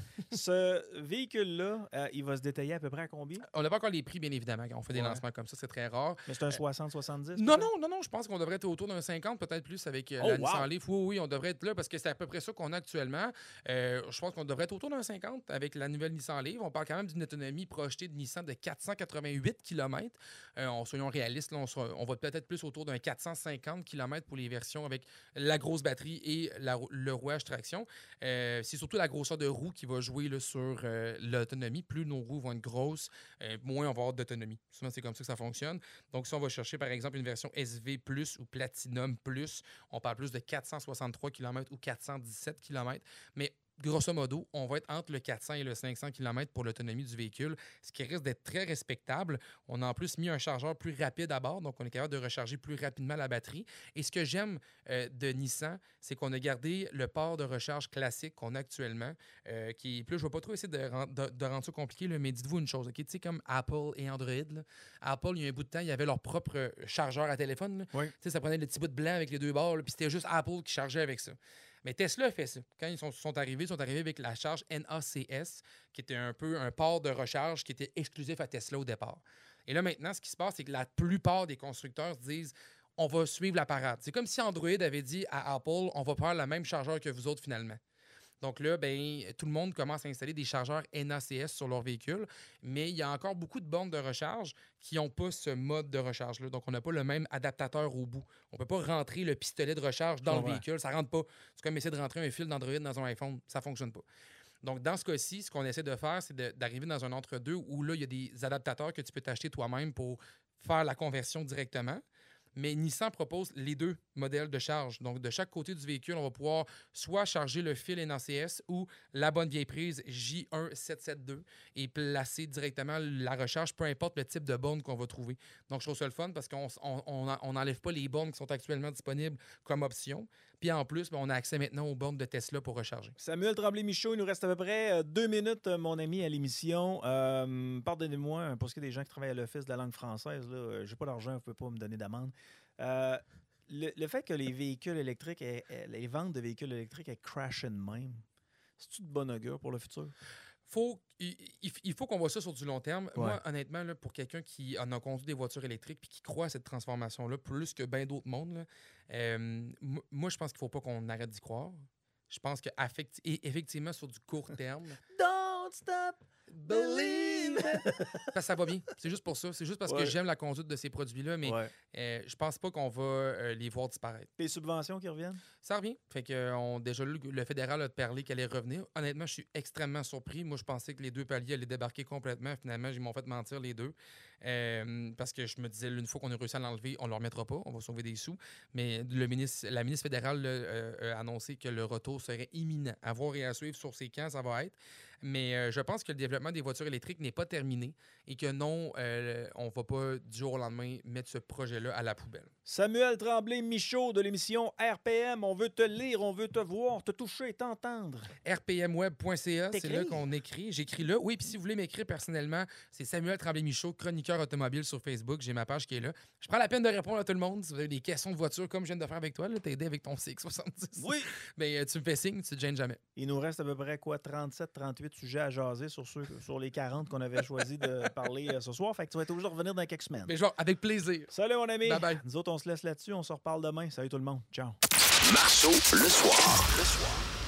Speaker 6: Ce véhicule-là, euh, il va se détailler à peu près à combien?
Speaker 7: On n'a pas encore les prix, bien évidemment. Quand on fait des
Speaker 6: Ouais.
Speaker 7: lancements comme ça, c'est très rare.
Speaker 6: Mais c'est un
Speaker 7: Euh,
Speaker 6: soixante soixante-dix?
Speaker 7: Non, non, non, non. Je pense qu'on devrait être autour d'un cinquante, peut-être plus avec euh,
Speaker 6: Oh,
Speaker 7: la
Speaker 6: wow.
Speaker 7: Nissan Leaf. Oui, oui, on devrait être là parce que c'est à peu près ça qu'on a actuellement. Euh, je pense qu'on devrait être autour d'un cinquante avec la nouvelle Nissan Leaf. On parle quand même d'une autonomie projetée de Nissan de quatre cent quatre-vingt-huit kilomètres. Euh, on, soyons réalistes, là, on, sera- on va peut-être plus autour d'un quatre cent cinquante kilomètres pour les versions avec la grosse batterie et la rou- le rouage traction. Euh, c'est surtout la grosseur de roue qui va jouer là, sur euh, l'autonomie. Plus nos roues vont être grosses, euh, moins on va avoir d'autonomie. Souvent, c'est comme ça que ça fonctionne. Donc, si on va chercher, par exemple, une version S V plus ou Platinum plus, on parle plus de quatre cent soixante-trois kilomètres ou quatre cent dix-sept kilomètres. Mais grosso modo, on va être entre le quatre cents et le cinq cents kilomètres pour l'autonomie du véhicule, ce qui risque d'être très respectable. On a en plus mis un chargeur plus rapide à bord, donc on est capable de recharger plus rapidement la batterie. Et ce que j'aime euh, de Nissan, c'est qu'on a gardé le port de recharge classique qu'on a actuellement, euh, qui est plus, je ne vais pas trop essayer de, rend- de- de rendre ça compliqué, là, mais dites-vous une chose, ok? Tu sais, comme Apple et Android, là, Apple, il y a un bout de temps, il y avait leur propre chargeur à téléphone. Là.
Speaker 6: Oui.
Speaker 7: Tu sais, ça prenait le petit bout de blanc avec les deux bords, là, puis c'était juste Apple qui chargeait avec ça. Mais Tesla a fait ça. Quand ils sont, sont arrivés, ils sont arrivés avec la charge N A C S, qui était un peu un port de recharge qui était exclusif à Tesla au départ. Et là, maintenant, ce qui se passe, c'est que la plupart des constructeurs se disent on va suivre la parade. C'est comme si Android avait dit à Apple on va faire le même chargeur que vous autres finalement. Donc là, ben, tout le monde commence à installer des chargeurs N A C S sur leur véhicule, mais il y a encore beaucoup de bornes de recharge qui n'ont pas ce mode de recharge-là. Donc, on n'a pas le même adaptateur au bout. On ne peut pas rentrer le pistolet de recharge dans
Speaker 6: Ouais,
Speaker 7: le
Speaker 6: ouais.
Speaker 7: véhicule. Ça ne rentre pas. C'est comme essayer de rentrer un fil d'Android dans un iPhone. Ça ne fonctionne pas. Donc, dans ce cas-ci, ce qu'on essaie de faire, c'est de- d'arriver dans un entre-deux où là, il y a des adaptateurs que tu peux t'acheter toi-même pour faire la conversion directement. Mais Nissan propose les deux modèles de charge. Donc, de chaque côté du véhicule, on va pouvoir soit charger le fil N A C S ou la bonne vieille prise J un sept sept deux et placer directement la recharge, peu importe le type de borne qu'on va trouver. Donc, je trouve ça le fun parce qu'on on, n'enlève pas les bornes qui sont actuellement disponibles comme option. Puis en plus, ben, on a accès maintenant aux bornes de Tesla pour recharger.
Speaker 6: Samuel Tremblay-Michaud, il nous reste à peu près euh, deux minutes, euh, mon ami, à l'émission. Euh, Pardonnez-moi, pour ce qui est des gens qui travaillent à l'Office de la langue française, là, euh, j'ai pas d'argent, vous pouvez pas me donner d'amende. Euh, le, le fait que les véhicules électriques, aient- aient- les ventes de véhicules électriques aient crashé de même, c'est-tu de bon augure pour le futur?
Speaker 7: Faut, il, il- il faut qu'on voit ça sur du long terme.
Speaker 6: Ouais.
Speaker 7: Moi, honnêtement, là, pour quelqu'un qui en a conduit des voitures électriques et qui croit à cette transformation-là, plus que bien d'autres mondes, là, euh, m- moi, je pense qu'il ne faut pas qu'on arrête d'y croire. Je pense qu'effectivement, sur du court terme,
Speaker 6: Don't stop believe.
Speaker 7: parce que ça va bien. C'est juste pour ça. C'est juste parce
Speaker 6: Ouais.
Speaker 7: que j'aime la conduite de ces produits-là, mais
Speaker 6: Ouais.
Speaker 7: euh, je pense pas qu'on va euh, les voir disparaître.
Speaker 6: Les subventions qui reviennent?
Speaker 7: Ça revient. Fait que, euh, on, déjà, le, le fédéral a parlé qu'elle allait revenir. Honnêtement, je suis extrêmement surpris. Moi, je pensais que les deux paliers allaient débarquer complètement. Finalement, ils m'ont fait mentir les deux. Euh, parce que je me disais, une fois qu'on a réussi à l'enlever, on ne le remettra pas. On va sauver des sous. Mais le ministre, la ministre fédérale euh, a annoncé que le retour serait imminent. À voir et à suivre sur ces camps, ça va être. Mais euh, je pense que le développement des voitures électriques n'est pas terminé et que non, euh, on ne va pas du jour au lendemain mettre ce projet-là à la poubelle.
Speaker 6: Samuel Tremblay-Michaud de l'émission R P M, on veut te lire, on veut te voir, te toucher, t'entendre.
Speaker 7: r p m web point c a, c'est
Speaker 6: T'écris?
Speaker 7: là qu'on écrit. J'écris là. Oui, puis si vous voulez m'écrire personnellement, c'est Samuel Tremblay-Michaud, chroniqueur automobile sur Facebook. J'ai ma page qui est là. Je prends la peine de répondre à tout le monde. Si vous avez des questions de voiture, comme je viens de faire avec toi, là, t'aider avec ton C X soixante-dix.
Speaker 6: Oui.
Speaker 7: Mais euh, tu me fais signe, tu te gênes jamais.
Speaker 6: Il nous reste à peu près quoi, trente-sept, trente-huit sujets à jaser sur, ceux, sur les quarante qu'on avait choisi de parler euh, ce soir. Fait que tu vas être obligé de revenir dans quelques semaines.
Speaker 7: Mais genre, avec plaisir.
Speaker 6: Salut mon ami.
Speaker 7: Bye bye.
Speaker 6: Nous autres, on se laisse là-dessus. On se reparle demain. Salut tout le monde. Ciao.
Speaker 2: Marceau, le soir. Le soir.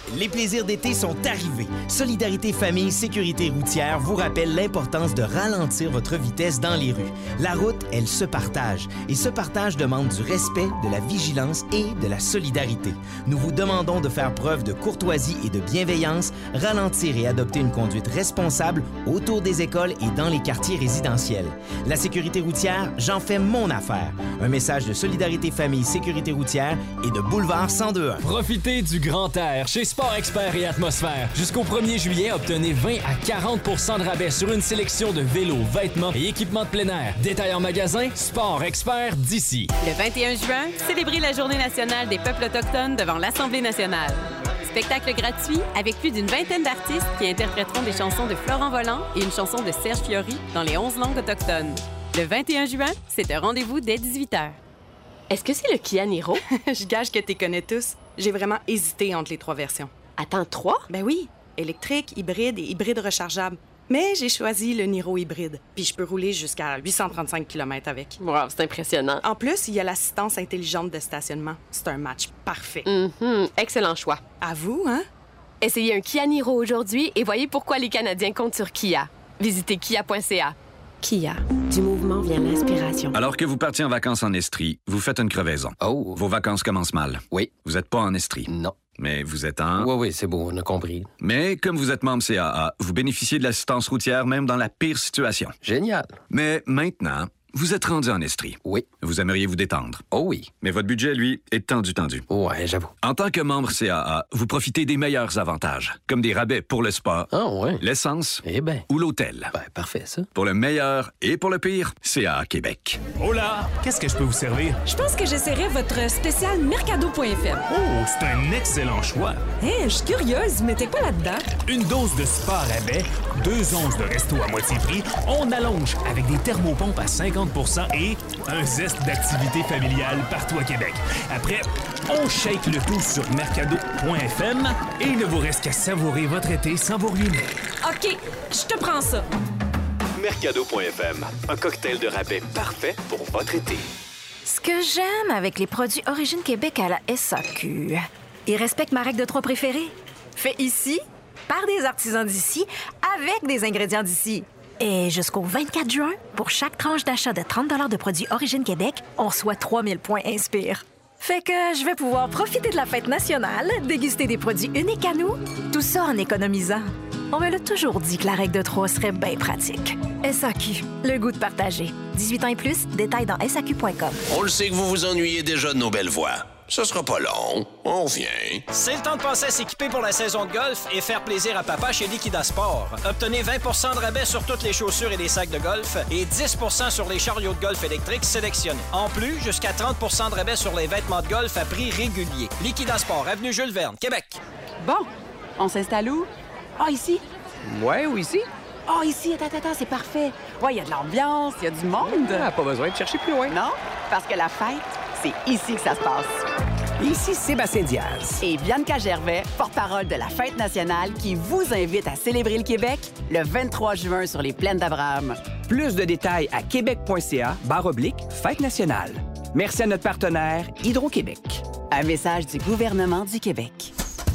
Speaker 21: Les plaisirs d'été sont arrivés. Solidarité Famille Sécurité routière vous rappelle l'importance de ralentir votre vitesse dans les rues. La route, elle se partage. Et ce partage demande du respect, de la vigilance et de la solidarité. Nous vous demandons de faire preuve de courtoisie et de bienveillance, ralentir et adopter une conduite responsable autour des écoles et dans les quartiers résidentiels. La sécurité routière, j'en fais mon affaire. Un message de Solidarité Famille Sécurité routière et de Boulevard cent deux un.
Speaker 1: Profitez du grand air chez Sport Expert et Atmosphère. Jusqu'au premier juillet, obtenez vingt à quarante pour cent de rabais sur une sélection de vélos, vêtements et équipements de plein air. Détail en magasin, Sport Expert d'ici.
Speaker 3: Le vingt et un juin, célébrez la Journée nationale des peuples autochtones devant l'Assemblée nationale. Spectacle gratuit avec plus d'une vingtaine d'artistes qui interpréteront des chansons de Florent Volant et une chanson de Serge Fiori dans les onze langues autochtones. Le vingt et un juin, c'est un rendez-vous dès dix-huit heures.
Speaker 4: Est-ce que c'est le Kia Niro?
Speaker 8: Je gage que t'es connais tous. J'ai vraiment hésité entre les trois versions.
Speaker 4: Attends, trois?
Speaker 8: Ben oui. Électrique, hybride et hybride rechargeable. Mais j'ai choisi le Niro hybride. Puis je peux rouler jusqu'à huit cent trente-cinq kilomètres avec.
Speaker 4: Wow, c'est impressionnant.
Speaker 8: En plus, il y a l'assistance intelligente de stationnement. C'est un match parfait.
Speaker 4: Mm-hmm. Excellent choix.
Speaker 8: À vous, hein?
Speaker 4: Essayez un Kia Niro aujourd'hui et voyez pourquoi les Canadiens comptent sur Kia. Visitez kia point c a. Kia. Du mouvement vient l'inspiration.
Speaker 25: Alors que vous partiez en vacances en Estrie, vous faites une crevaison.
Speaker 13: Oh.
Speaker 25: Vos vacances commencent mal.
Speaker 13: Oui.
Speaker 25: Vous n'êtes pas en Estrie.
Speaker 13: Non.
Speaker 25: Mais vous êtes en...
Speaker 13: Oui, oui, c'est beau, on a compris.
Speaker 25: Mais comme vous êtes membre C A A, vous bénéficiez de l'assistance routière même dans la pire situation.
Speaker 13: Génial.
Speaker 25: Mais maintenant, vous êtes rendu en Estrie.
Speaker 13: Oui.
Speaker 25: Vous aimeriez vous détendre.
Speaker 13: Oh oui.
Speaker 25: Mais votre budget, lui, est tendu, tendu.
Speaker 13: Ouais, j'avoue.
Speaker 25: En tant que membre C A A, vous profitez des meilleurs avantages, comme des rabais pour le spa,
Speaker 13: ah, ouais.
Speaker 25: l'essence
Speaker 13: eh ben.
Speaker 25: ou l'hôtel.
Speaker 13: Ben, parfait, ça.
Speaker 25: Pour le meilleur et pour le pire, C A A Québec.
Speaker 26: Hola! Qu'est-ce que je peux vous servir?
Speaker 12: Je pense que j'essaierai votre spécial Mercado point F M.
Speaker 26: Oh, c'est un excellent choix.
Speaker 12: Hé, hey, je suis curieuse, vous mettez quoi là-dedans?
Speaker 26: Une dose de spa à rabais, deux onces de resto à moitié prix, on allonge avec des thermopompes à cinquante pour cent et un zeste d'activité familiale partout à Québec. Après, on shake le tout sur mercado point F M et il ne vous reste qu'à savourer votre été sans vous ruiner.
Speaker 12: OK, je te prends ça.
Speaker 27: mercado point F M, un cocktail de rabais parfait pour votre été.
Speaker 28: Ce que j'aime avec les produits Origine Québec à la S A Q, ils respectent ma règle de trois préférée. Fait ici, par des artisans d'ici, avec des ingrédients d'ici. Et jusqu'au vingt-quatre juin, pour chaque tranche d'achat de trente de produits Origine Québec, on reçoit trois mille points Inspire. Fait que je vais pouvoir profiter de la fête nationale, déguster des produits uniques à nous, tout ça en économisant. On me l'a toujours dit que la règle de trois serait bien pratique. S A Q, le goût de partager. dix-huit ans et plus, détails dans S A Q point com.
Speaker 2: On le sait que vous vous ennuyez déjà de nos belles voix. Ce sera pas long. On vient.
Speaker 16: C'est le temps de passer à s'équiper pour la saison de golf et faire plaisir à papa chez Liquida Sport. Obtenez vingt pour cent de rabais sur toutes les chaussures et les sacs de golf et dix pour cent sur les chariots de golf électriques sélectionnés. En plus, jusqu'à trente pour cent de rabais sur les vêtements de golf à prix régulier. Liquida Sport, avenue Jules Verne, Québec.
Speaker 29: Bon, on s'installe où? Ah, ici?
Speaker 30: Ouais, ou ici?
Speaker 29: Ah, ici, attends, attends, c'est parfait. Ouais, il y a de l'ambiance, il y a du monde.
Speaker 30: Ah, pas besoin de chercher plus loin.
Speaker 29: Non, parce que la fête, c'est ici que ça se passe.
Speaker 24: Ici Sébastien Diaz.
Speaker 29: Et Bianca Gervais, porte-parole de la Fête nationale, qui vous invite à célébrer le Québec le vingt-trois juin sur les plaines d'Abraham.
Speaker 24: Plus de détails à québec point c a barre oblique Fête nationale. Merci à notre partenaire Hydro-Québec.
Speaker 29: Un message du gouvernement du Québec.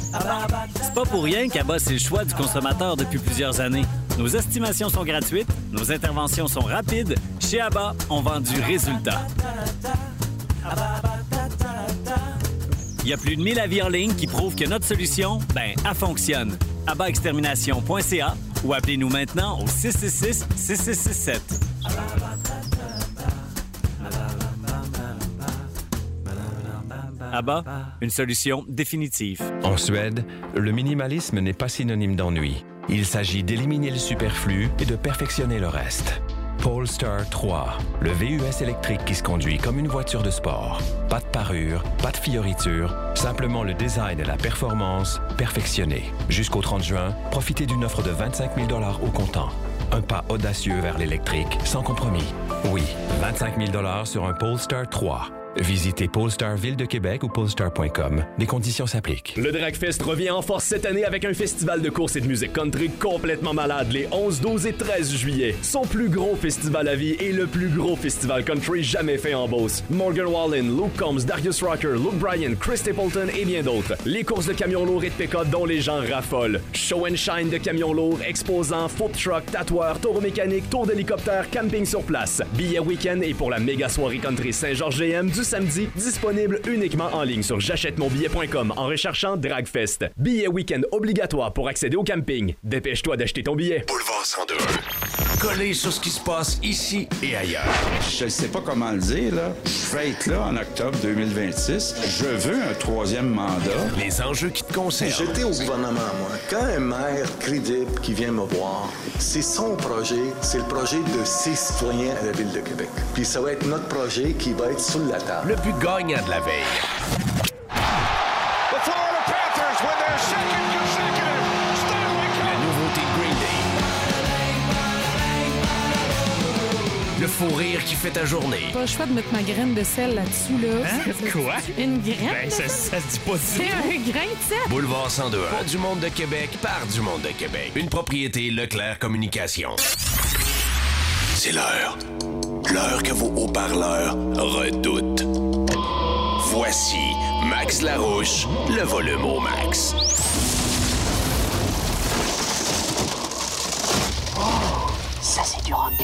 Speaker 31: C'est pas pour rien qu'A B A, c'est le choix du consommateur depuis plusieurs années. Nos estimations sont gratuites, nos interventions sont rapides. Chez A B A, on vend du résultat. Il y a plus de mille avis en ligne qui prouvent que notre solution, ben, elle fonctionne. A B A extermination point c a ou appelez-nous maintenant au six six six, six six six sept. A B A, une solution définitive.
Speaker 32: En Suède, le minimalisme n'est pas synonyme d'ennui. Il s'agit d'éliminer le superflu et de perfectionner le reste. Polestar trois, le V U S électrique qui se conduit comme une voiture de sport. Pas de parure, pas de fioriture, simplement le design et la performance perfectionnés. Jusqu'au trente juin, profitez d'une offre de vingt-cinq mille dollars au comptant. Un pas audacieux vers l'électrique, sans compromis. Oui, vingt-cinq mille dollars sur un Polestar trois. Visitez Polestar Ville de Québec ou polestar point com. Des conditions s'appliquent.
Speaker 5: Le Dragfest revient en force cette année avec un festival de course et de musique country complètement malade les onze, douze et treize juillet. Son plus gros festival à vie et le plus gros festival country jamais fait en Beauce. Morgan Wallen, Luke Combs, Darius Rucker, Luke Bryan, Chris Stapleton et bien d'autres. Les courses de camions lourds et de pick-up dont les gens raffolent. Show and shine de camions lourds, exposants, food truck, tatoueurs, tours mécaniques, tours d'hélicoptère, camping sur place. Billets week-end et pour la méga soirée country Saint-Georges G M du samedi, disponible uniquement en ligne sur j'achète mon billet point com en recherchant Dragfest. Billet week-end obligatoire pour accéder au camping. Dépêche-toi d'acheter ton billet.
Speaker 2: Boulevard cent deux. Collé sur ce qui se passe ici et ailleurs.
Speaker 9: Je ne sais pas comment le dire, là. Je vais être là en octobre deux mille vingt-six. Je veux un troisième mandat.
Speaker 2: Les enjeux qui te concernent.
Speaker 10: J'étais au gouvernement, moi. Quand un maire crédible qui vient me voir, c'est son projet, c'est le projet de ses citoyens à la Ville de Québec. Puis ça va être notre projet qui va être sur la table.
Speaker 2: Le but gagnant de la veille.
Speaker 10: The Florida Panthers win their second consecutive Stanley Cup.
Speaker 2: La nouveauté de Green Day. Le fou rire qui fait ta journée.
Speaker 12: Pas le choix de mettre ma graine de sel là-dessus, là.
Speaker 26: Hein? Quoi?
Speaker 12: Une graine?
Speaker 26: Ben, ça, ça se dit pas du
Speaker 12: C'est
Speaker 26: tout.
Speaker 12: un grain de sel.
Speaker 2: Boulevard cent deux. Pour du monde de Québec, par du monde de Québec. Une propriété Leclerc Communication. C'est l'heure. L'heure que vos haut-parleurs redoutent. Voici Max Larouche, le volume au max.
Speaker 29: Oh, ça c'est du rock.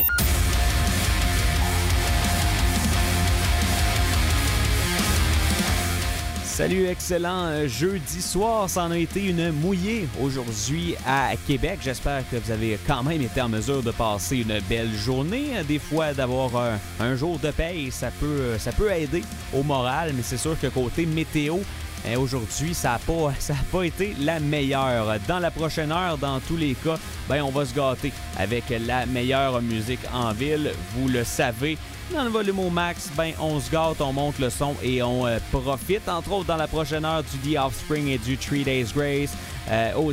Speaker 11: Salut, excellent jeudi soir. Ça en a été une mouillée aujourd'hui à Québec. J'espère que vous avez quand même été en mesure de passer une belle journée. Des fois, d'avoir un, un jour de paye, ça peut, ça peut aider au moral, mais c'est sûr que côté météo, aujourd'hui, ça n'a pas, ça a pas été la meilleure. Dans la prochaine heure, dans tous les cas, ben, on va se gâter avec la meilleure musique en ville. Vous le savez. Dans le volume au max, ben on se gâte, on monte le son et on euh, profite, entre autres, dans la prochaine heure du The Offspring et du Three Days Grace. Euh,